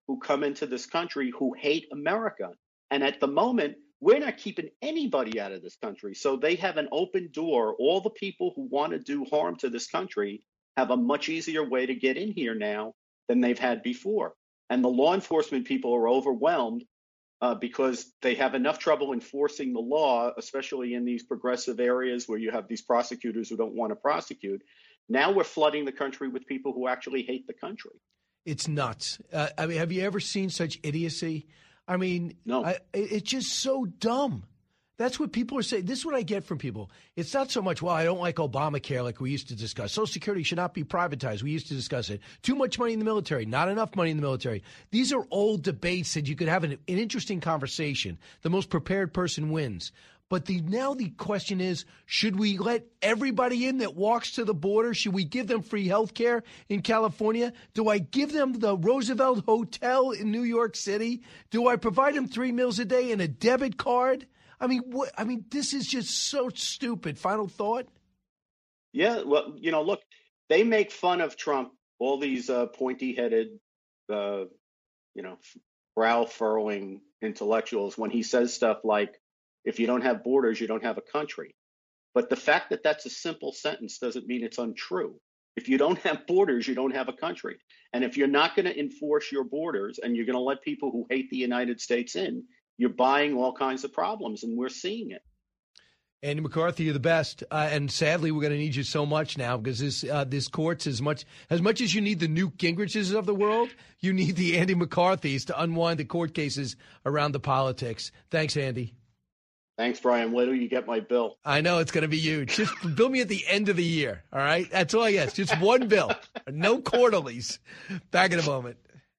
who come into this country who hate America. And at the moment, we're not keeping anybody out of this country. So they have an open door. All the people who want to do harm to this country have a much easier way to get in here now than they've had before. And the law enforcement people are overwhelmed uh, because they have enough trouble enforcing the law, especially in these progressive areas where you have these prosecutors who don't want to prosecute. Now we're flooding the country with people who actually hate the country. It's nuts. Uh, I mean, have you ever seen such idiocy? I mean, no. I, it's just so dumb. That's what people are saying. This is what I get from people. It's not so much, well, I don't like Obamacare like we used to discuss. Social Security should not be privatized. We used to discuss it. Too much money in the military, not enough money in the military. These are old debates that you could have an, an interesting conversation. The most prepared person wins. But the now the question is, should we let everybody in that walks to the border? Should we give them free health care in California? Do I give them the Roosevelt Hotel in New York City? Do I provide them three meals a day and a debit card? I mean, what? I mean, this is just so stupid. Final thought? Yeah, well, you know, look, they make fun of Trump, all these uh, pointy-headed, uh, you know, brow-furrowing intellectuals when he says stuff like, if you don't have borders, you don't have a country. But the fact that that's a simple sentence doesn't mean it's untrue. If you don't have borders, you don't have a country. And if you're not going to enforce your borders and you're going to let people who hate the United States in, you're buying all kinds of problems, and we're seeing it. Andy McCarthy, you're the best, uh, and sadly, we're going to need you so much now because this uh, this court's as much as much as you need the Newt Gingriches of the world, you need the Andy McCarthys to unwind the court cases around the politics. Thanks, Andy. Thanks, Brian. When do you get my bill? I know it's going to be huge. Just bill me at the end of the year. All right, that's all I get. Just one bill, no quarterlies. Back in a moment.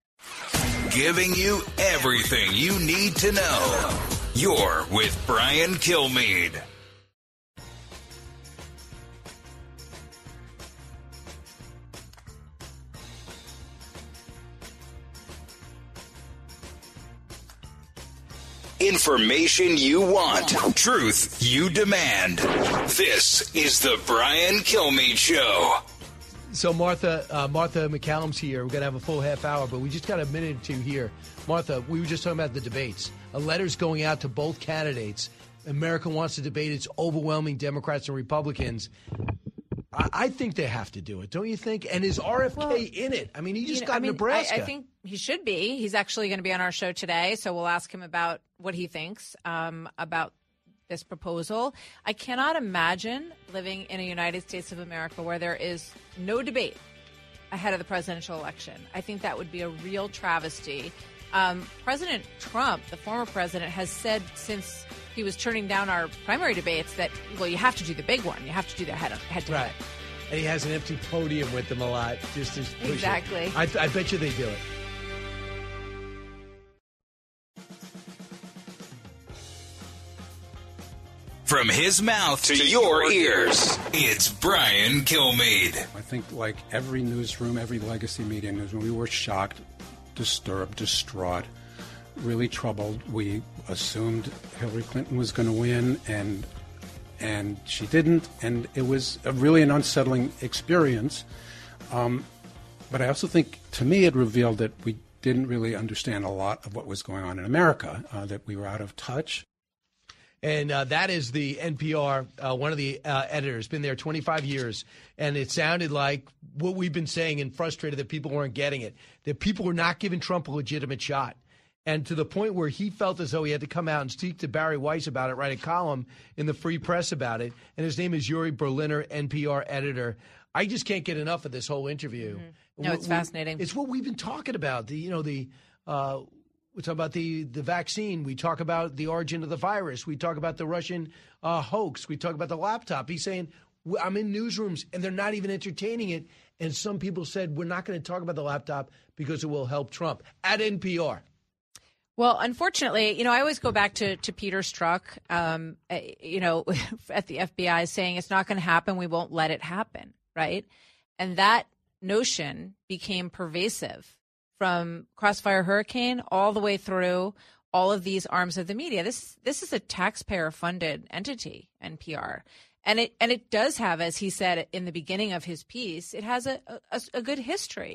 Giving you everything you need to know. You're with Brian Kilmeade. Information you want. Truth you demand. This is the Brian Kilmeade Show. So Martha, uh, Martha McCallum's here. We're going to have a full half hour, but we just got a minute or two here. Martha, we were just talking about the debates. A letter's going out to both candidates. America wants to debate. It's overwhelming Democrats and Republicans. I, I think they have to do it, don't you think? And is R F K well, in it? I mean, he just you know, got I mean, Nebraska. I, I think he should be. He's actually going to be on our show today, so we'll ask him about what he thinks um, about this proposal. I cannot imagine living in a United States of America where there is no debate ahead of the presidential election. I think that would be a real travesty. Um, President Trump, the former president, has said since he was turning down our primary debates that, well, you have to do the big one. You have to do the head of head to right. head. And he has an empty podium with them a lot. Just to push exactly. It. I, I bet you they do it. From his mouth to, to your ears, it's Brian Kilmeade. I think like every newsroom, every legacy media newsroom, we were shocked, disturbed, distraught, really troubled. We assumed Hillary Clinton was going to win, and and she didn't, and it was a really an unsettling experience. Um, but I also think, to me, it revealed that we didn't really understand a lot of what was going on in America, uh, that we were out of touch. And uh, that is the N P R, uh, one of the uh, editors, been there twenty-five years. And it sounded like what we've been saying and frustrated that people weren't getting it, that people were not giving Trump a legitimate shot. And to the point where he felt as though he had to come out and speak to Barry Weiss about it, write a column in the Free Press about it. And his name is Yuri Berliner, N P R editor. I just can't get enough of this whole interview. Mm-hmm. No, it's we, fascinating. It's what we've been talking about. The, you know, the uh, we talk about the, the vaccine. We talk about the origin of the virus. We talk about the Russian uh, hoax. We talk about the laptop. He's saying, I'm in newsrooms, and they're not even entertaining it. And some people said, we're not going to talk about the laptop because it will help Trump at N P R. Well, unfortunately, you know, I always go back to, to Peter Strzok, um, you know, at the F B I saying it's not going to happen. We won't let it happen. Right. And that notion became pervasive from Crossfire Hurricane all the way through all of these arms of the media. This this is a taxpayer funded entity, N P R. And it and it does have, as he said in the beginning of his piece, it has a, a, a good history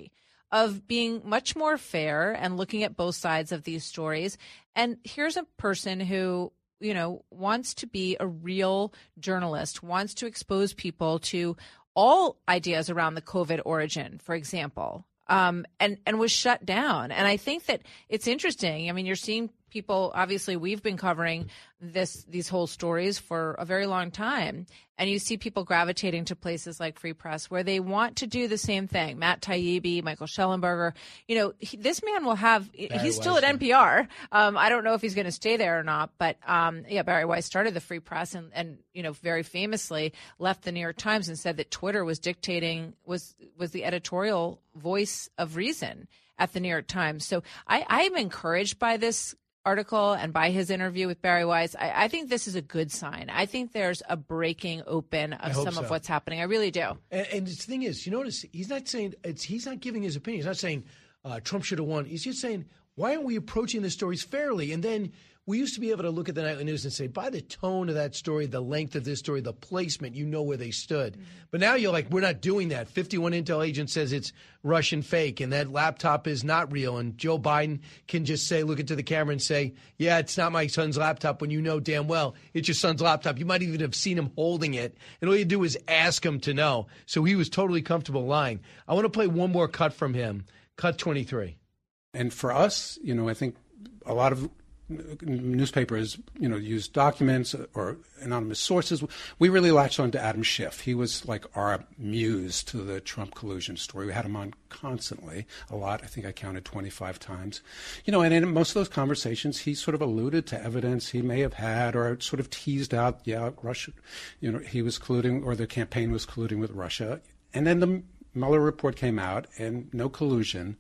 of being much more fair and looking at both sides of these stories. And here's a person who, you know, wants to be a real journalist, wants to expose people to all ideas around the COVID origin, for example, um, and, and was shut down. And I think that it's interesting. I mean, you're seeing people, obviously, we've been covering this these whole stories for a very long time. And you see people gravitating to places like Free Press where they want to do the same thing. Matt Taibbi, Michael Schellenberger. You know, he, this man will have, Barry he's still Weiss, at N P R. Um, I don't know if he's going to stay there or not. But, um, yeah, Barry Weiss started the Free Press and, and, you know, very famously left the New York Times and said that Twitter was dictating, was, was the editorial voice of reason at the New York Times. So I, I'm encouraged by this article and by his interview with Barry Weiss. I, I think this is a good sign. I think there's a breaking open of some so. of what's happening. I really do. And, and the thing is, you notice he's not saying it's he's not giving his opinion. He's not saying uh, Trump should have won. He's just saying, why aren't we approaching the stories fairly? And then we used to be able to look at the nightly news and say, by the tone of that story, the length of this story, the placement, you know where they stood. Mm-hmm. But now you're like, we're not doing that. fifty-one Intel agent says it's Russian fake, and that laptop is not real. And Joe Biden can just say, look into the camera and say, yeah, it's not my son's laptop, when you know damn well it's your son's laptop. You might even have seen him holding it. And all you do is ask him to know. So he was totally comfortable lying. I want to play one more cut from him. Cut twenty-three. And for us, you know, I think a lot of newspapers, you know, use documents or anonymous sources. We really latched on to Adam Schiff. He was like our muse to the Trump collusion story. We had him on constantly, a lot. I think I counted twenty-five times. You know, and in most of those conversations, he sort of alluded to evidence he may have had or sort of teased out, yeah, Russia, you know, he was colluding or the campaign was colluding with Russia. And then the Mueller report came out and no collusion.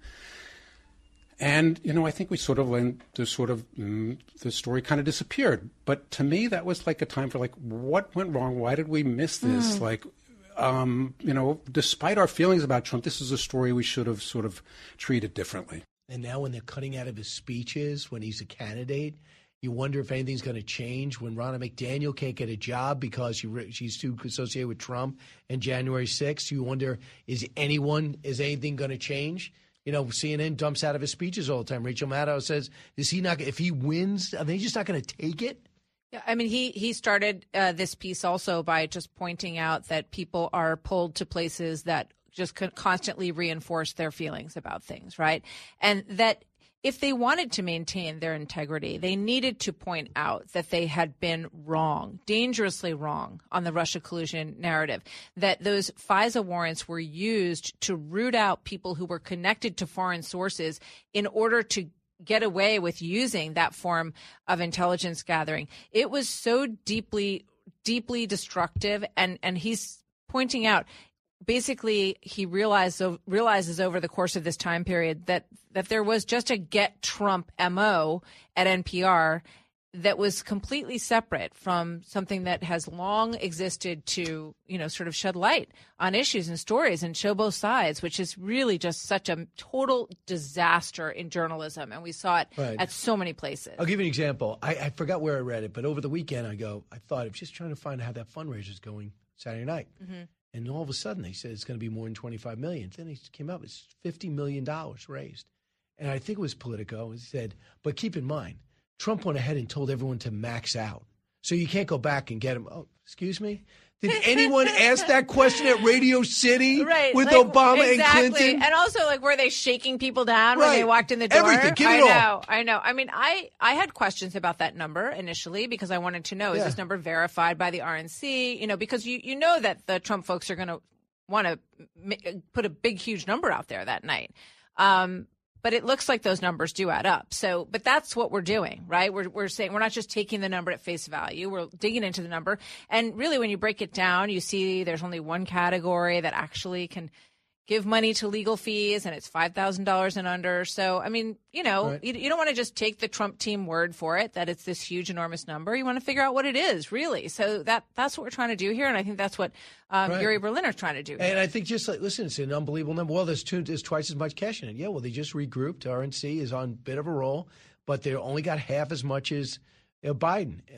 And, you know, I think we sort of went the sort of mm, the story kind of disappeared. But to me, that was like a time for like, what went wrong? Why did we miss this? Mm. Like, um, you know, despite our feelings about Trump, this is a story we should have sort of treated differently. And now when they're cutting out of his speeches when he's a candidate, you wonder if anything's going to change when Ronna McDaniel can't get a job because she, she's too associated with Trump and January sixth. You wonder, is anyone, is anything going to change? You know, C N N dumps out of his speeches all the time. Rachel Maddow says, is he not, if he wins, are they just not going to take it? Yeah, I mean, he, he started uh, this piece also by just pointing out that people are pulled to places that just constantly reinforce their feelings about things, right? And that if they wanted to maintain their integrity, they needed to point out that they had been wrong, dangerously wrong on the Russia collusion narrative, that those FISA warrants were used to root out people who were connected to foreign sources in order to get away with using that form of intelligence gathering. It was so deeply, deeply destructive. And, and he's pointing out, basically, he realized, realizes over the course of this time period that, that there was just a get Trump M O at N P R that was completely separate from something that has long existed to, you know, sort of shed light on issues and stories and show both sides, which is really just such a total disaster in journalism. And we saw it right. at so many places. I'll give you an example. I, I forgot where I read it, but over the weekend I go, I thought, I'm just trying to find out how that fundraiser is going Saturday night. Mm-hmm. And all of a sudden, they said it's going to be more than twenty-five million dollars. Then it came up, it's fifty million dollars raised. And I think it was Politico. He said, but keep in mind, Trump went ahead and told everyone to max out. So you can't go back and get him. Oh, excuse me? Did anyone ask that question at Radio City right, with like, Obama exactly. and Clinton? And also, like, were they shaking people down right. when they walked in the door? Everything. Give it I all. know. I know. I mean, I, I had questions about that number initially because I wanted to know, is yeah. this number verified by the R N C? You know, because you, you know that the Trump folks are going to want to put a big, huge number out there that night. Um, but it looks like those numbers do add up. So, but that's what we're doing, right? We're, we're saying we're not just taking the number at face value. We're digging into the number. And really, when you break it down, you see there's only one category that actually can give money to legal fees, and it's five thousand dollars and under. So, I mean, you know, right. you, you don't want to just take the Trump team word for it, that it's this huge, enormous number. You want to figure out what it is, really. So that that's what we're trying to do here, and I think that's what um, right. Yuri Berliner's trying to do here. And I think just like, listen, it's an unbelievable number. Well, there's, two, there's twice as much cash in it. Yeah, well, they just regrouped. R N C is on a bit of a roll, but they only got half as much as you know, Biden.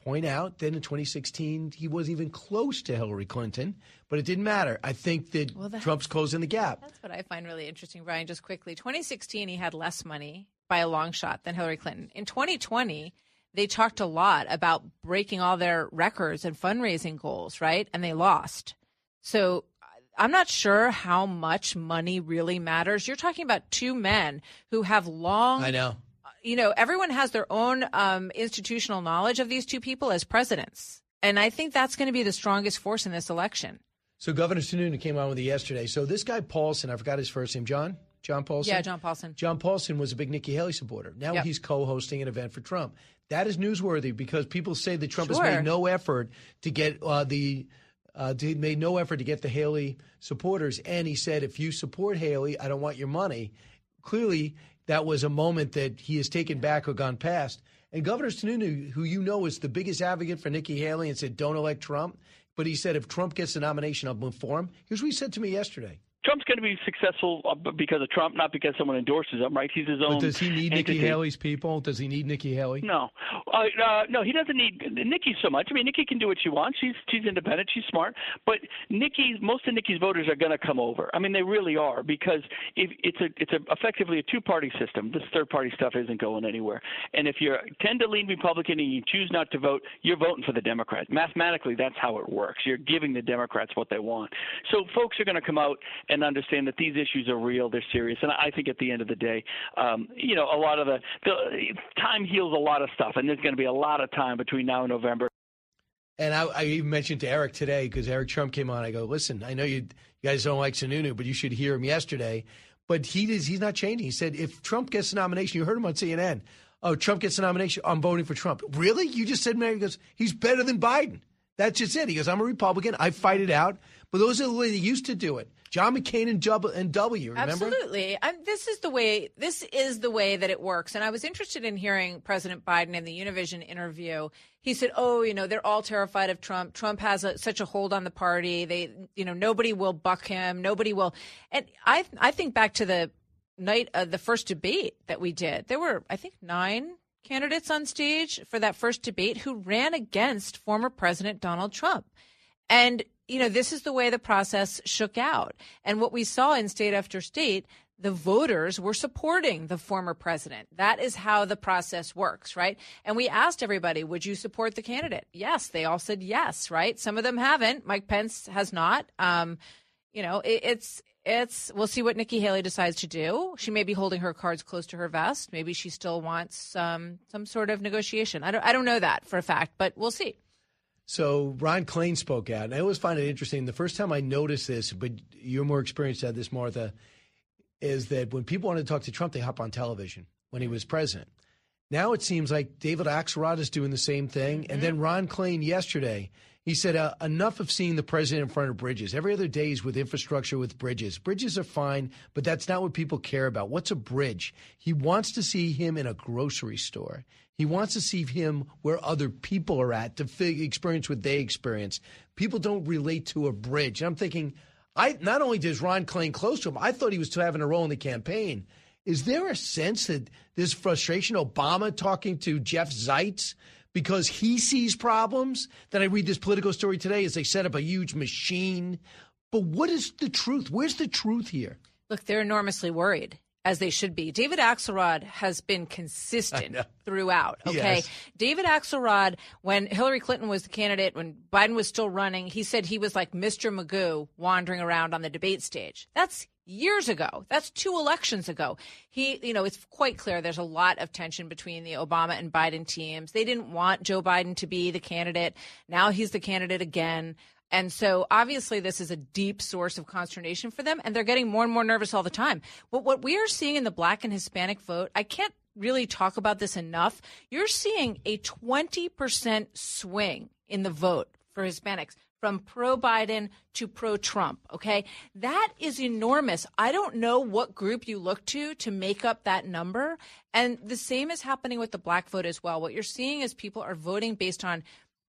point out that in twenty sixteen he wasn't even close to Hillary Clinton, but it didn't matter. I think that Well, that's- Trump's closing the gap. That's what I find really interesting, Brian, just quickly. twenty sixteen, he had less money by a long shot than Hillary Clinton. In twenty twenty, they talked a lot about breaking all their records and fundraising goals, right? And they lost. So I'm not sure how much money really matters. You're talking about two men who have long... I know. You know, everyone has their own um, institutional knowledge of these two people as presidents. And I think that's going to be the strongest force in this election. So Governor Sununu came on with it yesterday. So this guy Paulson, I forgot his first name, John? John Paulson? Yeah, John Paulson. John Paulson was a big Nikki Haley supporter. Now Yep. he's co-hosting an event for Trump. That is newsworthy because people say that Trump Sure. has made no effort to get uh, the uh, to, made no effort to get the Haley supporters. And he said, if you support Haley, I don't want your money. Clearly, that was a moment that he has taken back or gone past. And Governor Sununu, who you know is the biggest advocate for Nikki Haley and said, don't elect Trump. But he said, if Trump gets the nomination, I'll move for him. Here's what he said to me yesterday. Trump's going to be successful because of Trump, not because someone endorses him, right? He's his own. But does he need Nikki entity. Haley's people? Does he need Nikki Haley? No, uh, uh, no, he doesn't need Nikki so much. I mean, Nikki can do what she wants. She's she's independent. She's smart. But Nikki, most of Nikki's voters are going to come over. I mean, they really are because if it's a it's a, effectively a two-party system. This third-party stuff isn't going anywhere. And if you tend to lean Republican and you choose not to vote, you're voting for the Democrats. Mathematically, that's how it works. You're giving the Democrats what they want. So folks are going to come out and understand that these issues are real, they're serious, and I think at the end of the day, um, you know, a lot of the, the time heals a lot of stuff, and there's going to be a lot of time between now and November. And I, I even mentioned to Eric today, because Eric Trump came on, I go, listen, I know you, you guys don't like Sununu, but you should hear him yesterday. But he is, he's not changing. He said, if Trump gets the nomination, you heard him on C N N, oh, Trump gets the nomination, I'm voting for Trump. Really? You just said, man, he goes, he's better than Biden. That's just it. He goes, I'm a Republican. I fight it out. But those are the way they used to do it. John McCain and W, and W remember? Absolutely. I'm, this is the way. This is the way that it works. And I was interested in hearing President Biden in the Univision interview. He said, "Oh, you know, they're all terrified of Trump. Trump has a, such a hold on the party. They, you know, nobody will buck him. Nobody will." And I, I think back to the night of the first debate that we did. There were, I think, nine candidates on stage for that first debate who ran against former President Donald Trump, and you know, this is the way the process shook out. And what we saw in state after state, the voters were supporting the former president. That is how the process works, right? And we asked everybody, would you support the candidate? Yes, they all said yes, right? Some of them haven't. Mike Pence has not. Um, you know, it, it's it's we'll see what Nikki Haley decides to do. She may be holding her cards close to her vest. Maybe she still wants um, some sort of negotiation. I don't I don't know that for a fact, but we'll see. So Ron Klain spoke out, and I always find it interesting. The first time I noticed this, but you're more experienced at this, Martha, is that when people want to talk to Trump, they hop on television when he was president. Now it seems like David Axelrod is doing the same thing. Mm-hmm. And then Ron Klain yesterday, he said, uh, enough of seeing the president in front of bridges. Every other day is with infrastructure with bridges. Bridges are fine, but that's not what people care about. What's a bridge? He wants to see him in a grocery store. He wants to see him where other people are at to f- experience what they experience. People don't relate to a bridge. And I'm thinking, I not only does Ron Klain close to him, I thought he was having a role in the campaign. Is there a sense that there's frustration? Obama talking to Jeff Zients because he sees problems? Then I read this Politico story today as they set up a huge machine. But what is the truth? Where's the truth here? Look, they're enormously worried, as they should be. David Axelrod has been consistent throughout, okay? Yes. David Axelrod, when Hillary Clinton was the candidate, when Biden was still running, he said he was like Mister Magoo wandering around on the debate stage. That's years ago. That's two elections ago. He, you know, it's quite clear there's a lot of tension between the Obama and Biden teams. They didn't want Joe Biden to be the candidate. Now he's the candidate again. And so obviously this is a deep source of consternation for them, and they're getting more and more nervous all the time. But what we are seeing in the Black and Hispanic vote, I can't really talk about this enough. You're seeing a twenty percent swing in the vote for Hispanics from pro-Biden to pro-Trump, okay? That is enormous. I don't know what group you look to to make up that number. And the same is happening with the Black vote as well. What you're seeing is people are voting based on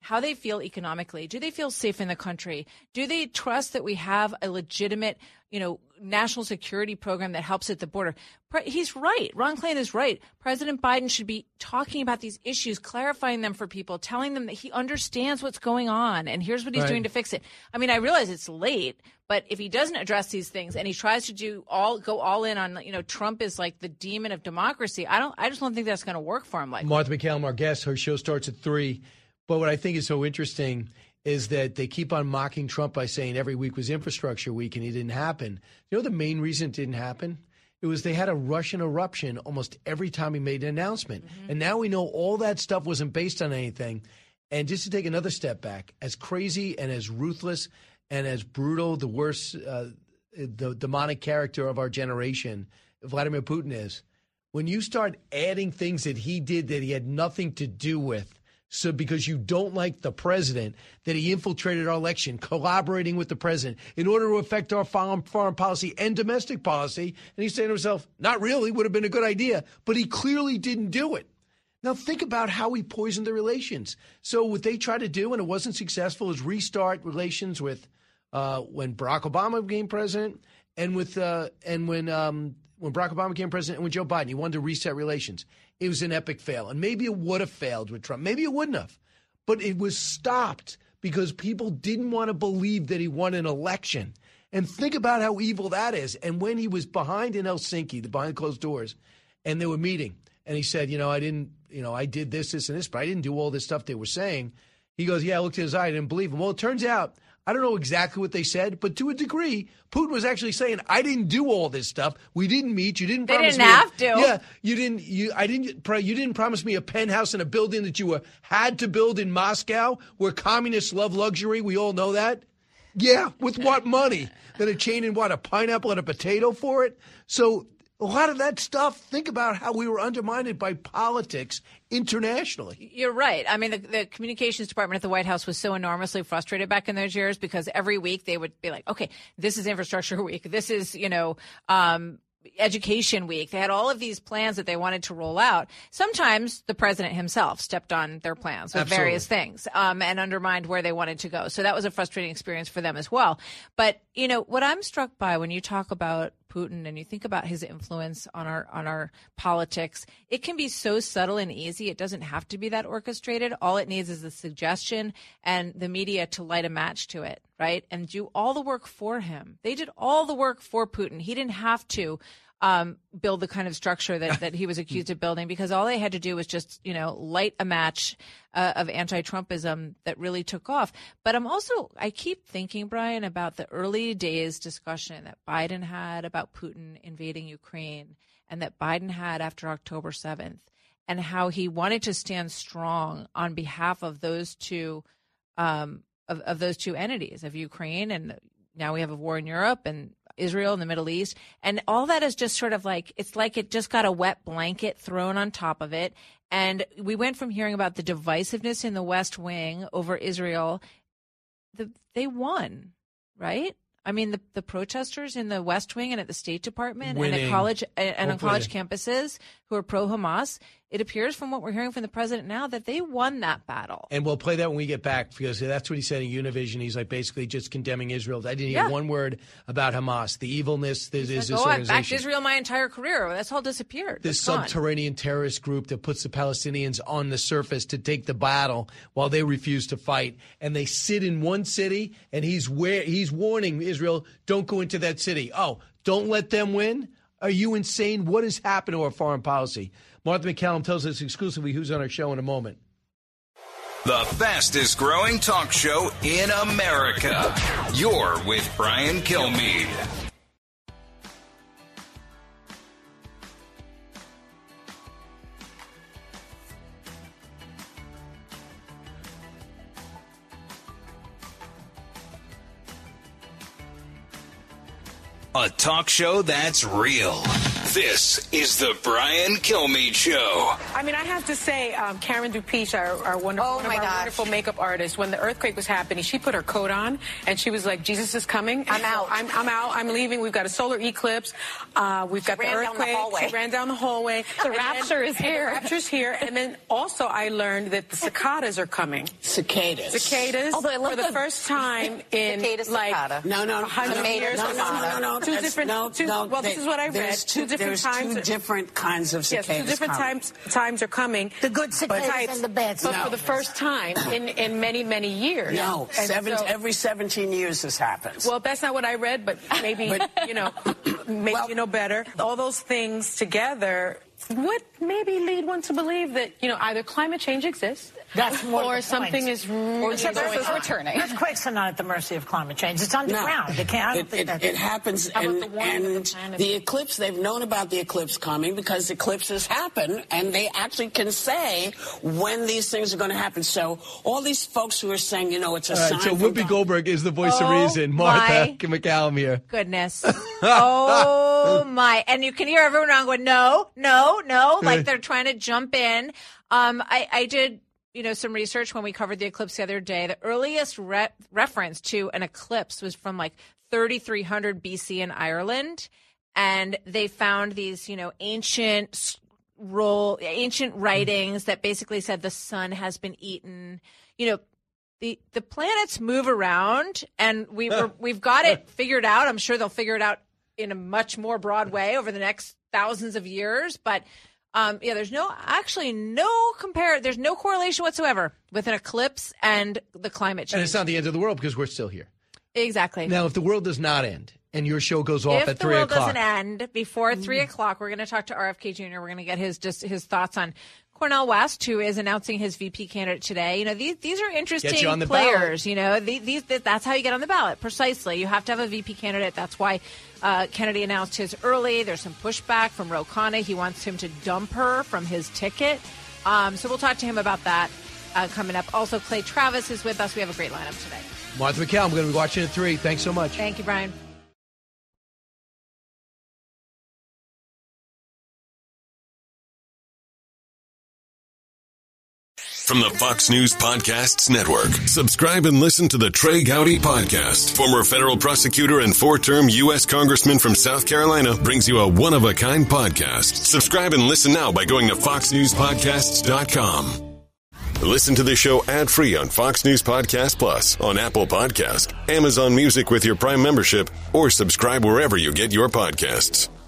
how they feel economically. Do they feel safe in the country? Do they trust that we have a legitimate, you know, national security program that helps at the border? He's right. Ron Klain is right. President Biden should be talking about these issues, clarifying them for people, telling them that he understands what's going on and here's what he's right. doing to fix it. I mean, I realize it's late, but if he doesn't address these things and he tries to do all go all in on, you know, Trump is like the demon of democracy, I don't I just don't think that's going to work for him. Like Martha McCallum, our guest, her show starts at three. But what I think is so interesting is that they keep on mocking Trump by saying every week was infrastructure week and it didn't happen. You know the main reason it didn't happen? It was they had a Russian eruption almost every time he made an announcement. Mm-hmm. And now we know all that stuff wasn't based on anything. And just to take another step back, as crazy and as ruthless and as brutal, the worst, uh, the demonic character of our generation, Vladimir Putin is, when you start adding things that he did that he had nothing to do with, so because you don't like the president, that he infiltrated our election, collaborating with the president in order to affect our foreign, foreign policy and domestic policy. And he's saying to himself, not really, would have been a good idea. But he clearly didn't do it. Now think about how he poisoned the relations. So what they tried to do, and it wasn't successful, is restart relations with uh, when Barack Obama became president and with uh, and when um, when Barack Obama became president and with Joe Biden. He wanted to reset relations. It was an epic fail. And maybe it would have failed with Trump. Maybe it wouldn't have. But it was stopped because people didn't want to believe that he won an election. And think about how evil that is. And when he was behind in Helsinki, the behind closed doors, and they were meeting, and he said, you know, I didn't, you know, I did this, this, and this, but I didn't do all this stuff they were saying. He goes, yeah, I looked in his eye, I didn't believe him. Well, it turns out, I don't know exactly what they said, but to a degree, Putin was actually saying, I didn't do all this stuff. We didn't meet. You didn't they promise didn't me. have to. Yeah, you didn't. You, I didn't. You didn't promise me a penthouse in a building that you were, had to build in Moscow, where communists love luxury. We all know that. Yeah, with what money? Then a chain and what, a pineapple and a potato for it? So a lot of that stuff, think about how we were undermined by politics internationally. You're right. I mean, the, the communications department at the White House was so enormously frustrated back in those years because every week they would be like, okay, this is infrastructure week. This is, you know, um, education week. They had all of these plans that they wanted to roll out. Sometimes the president himself stepped on their plans with Absolutely. various things um, and undermined where they wanted to go. So that was a frustrating experience for them as well. But, you know, what I'm struck by when you talk about Putin and you think about his influence on our on our politics, it can be so subtle and easy. It doesn't have to be that orchestrated. All it needs is a suggestion and the media to light a match to it, right? And do all the work for him. They did all the work for Putin. He didn't have to um, build the kind of structure that, that he was accused of building because all they had to do was just, you know, light a match uh, of anti-Trumpism that really took off. But I'm also, I keep thinking, Brian, about the early days discussion that Biden had about Putin invading Ukraine and that Biden had after October seventh and how he wanted to stand strong on behalf of those two um, of, of those two entities, of Ukraine, and now we have a war in Europe and Israel and the Middle East. And all that is just sort of like, it's like it just got a wet blanket thrown on top of it. And we went from hearing about the divisiveness in the West Wing over Israel. The, they won, right? I mean, the, the protesters in the West Wing and at the State Department Winning. and at college and on Hopefully. college campuses who are pro-Hamas, it appears from what we're hearing from the president now that they won that battle. And we'll play that when we get back because that's what he said in Univision. He's like basically just condemning Israel. I didn't hear Yeah. one word about Hamas, the evilness that is Like, this oh, I've backed organization. Israel my entire career. That's all disappeared. This That's gone. subterranean terrorist group that puts the Palestinians on the surface to take the battle while they refuse to fight. And they sit in one city, and he's where he's warning Israel, don't go into that city. Oh, don't let them win? Are you insane? What has happened to our foreign policy? Martha McCallum tells us exclusively who's on our show in a moment. The fastest growing talk show in America. You're with Brian Kilmeade. A talk show that's real. This is the Brian Kilmeade Show. I mean, I have to say, um, Karen Dupiche, our, our wonderful, oh one of my our gosh. wonderful makeup artists, when the earthquake was happening, she put her coat on, and she was like, Jesus is coming. I'm out. I'm, I'm out. I'm leaving. We've got a solar eclipse. Uh, we've got she the ran earthquake. Down the hallway. She ran down the hallway. The rapture then, is here. The rapture's here. And then also I learned that the cicadas are coming. Cicadas. Cicadas. Although I love for the, the first time in Cicada, like cicada. no, no, one hundred no, years. no, no, no, no, Two that's- different. no, two, no, well, this they- is what I read. there's two- two different there's times. two different kinds of Yes, two cicadas different coming. times times are coming. The good cicadas types, and the bad But cicadas. for the first time in, in many, many years. No, And seven, so- every seventeen years this happens. Well, that's not what I read, but maybe, you know, maybe you know better. All those things together would maybe lead one to believe that, you know, either climate change exists That's more or the something point. is really Or going on. returning. Earthquakes are not at the mercy of climate change. It's underground. No. It, can't, I don't it, think it, that's... it happens, How about and, the warming of the and planet? the eclipse, they've known about the eclipse coming because eclipses happen, and they actually can say when these things are going to happen. So all these folks who are saying, you know, it's a All sign right, so from Whoopi God. Goldberg is the voice Oh, of reason. Martha my McCallum here. Goodness. Oh, my. And you can hear everyone around going, no, no, no. Like they're trying to jump in. Um, I, I did, you know, some research when we covered the eclipse the other day. The earliest re- reference to an eclipse was from like thirty-three hundred B C in Ireland. And they found these, you know, ancient roll, ancient writings that basically said the sun has been eaten. You know, the the planets move around, and we were, we've got it figured out. I'm sure they'll figure it out in a much more broad way over the next thousands of years. But um, yeah, there's no actually no compare. There's no correlation whatsoever with an eclipse and the climate change. And it's not the end of the world because we're still here. Exactly. Now, if the world does not end and your show goes off if at the three world o'clock, doesn't end before three o'clock, we're going to talk to R F K Junior We're going to get his just his thoughts on Cornel West, who is announcing his V P candidate today. You know, these these are interesting Get you on the players. ballot. You know, these, these that's how you get on the ballot. Precisely, you have to have a V P candidate. That's why uh, Kennedy announced his early. There's some pushback from Ro Khanna. He wants him to dump her from his ticket. Um, so we'll talk to him about that uh, coming up. Also, Clay Travis is with us. We have a great lineup today. Martha McCallum, we're going to be watching at three. Thanks so much. Thank you, Brian. From the Fox News Podcasts Network. Subscribe and listen to the Trey Gowdy Podcast. Former federal prosecutor and four-term U S Congressman from South Carolina brings you a one-of-a-kind podcast. Subscribe and listen now by going to fox news podcasts dot com. Listen to the show ad-free on Fox News Podcast Plus, on Apple Podcast, Amazon Music with your Prime membership, or subscribe wherever you get your podcasts.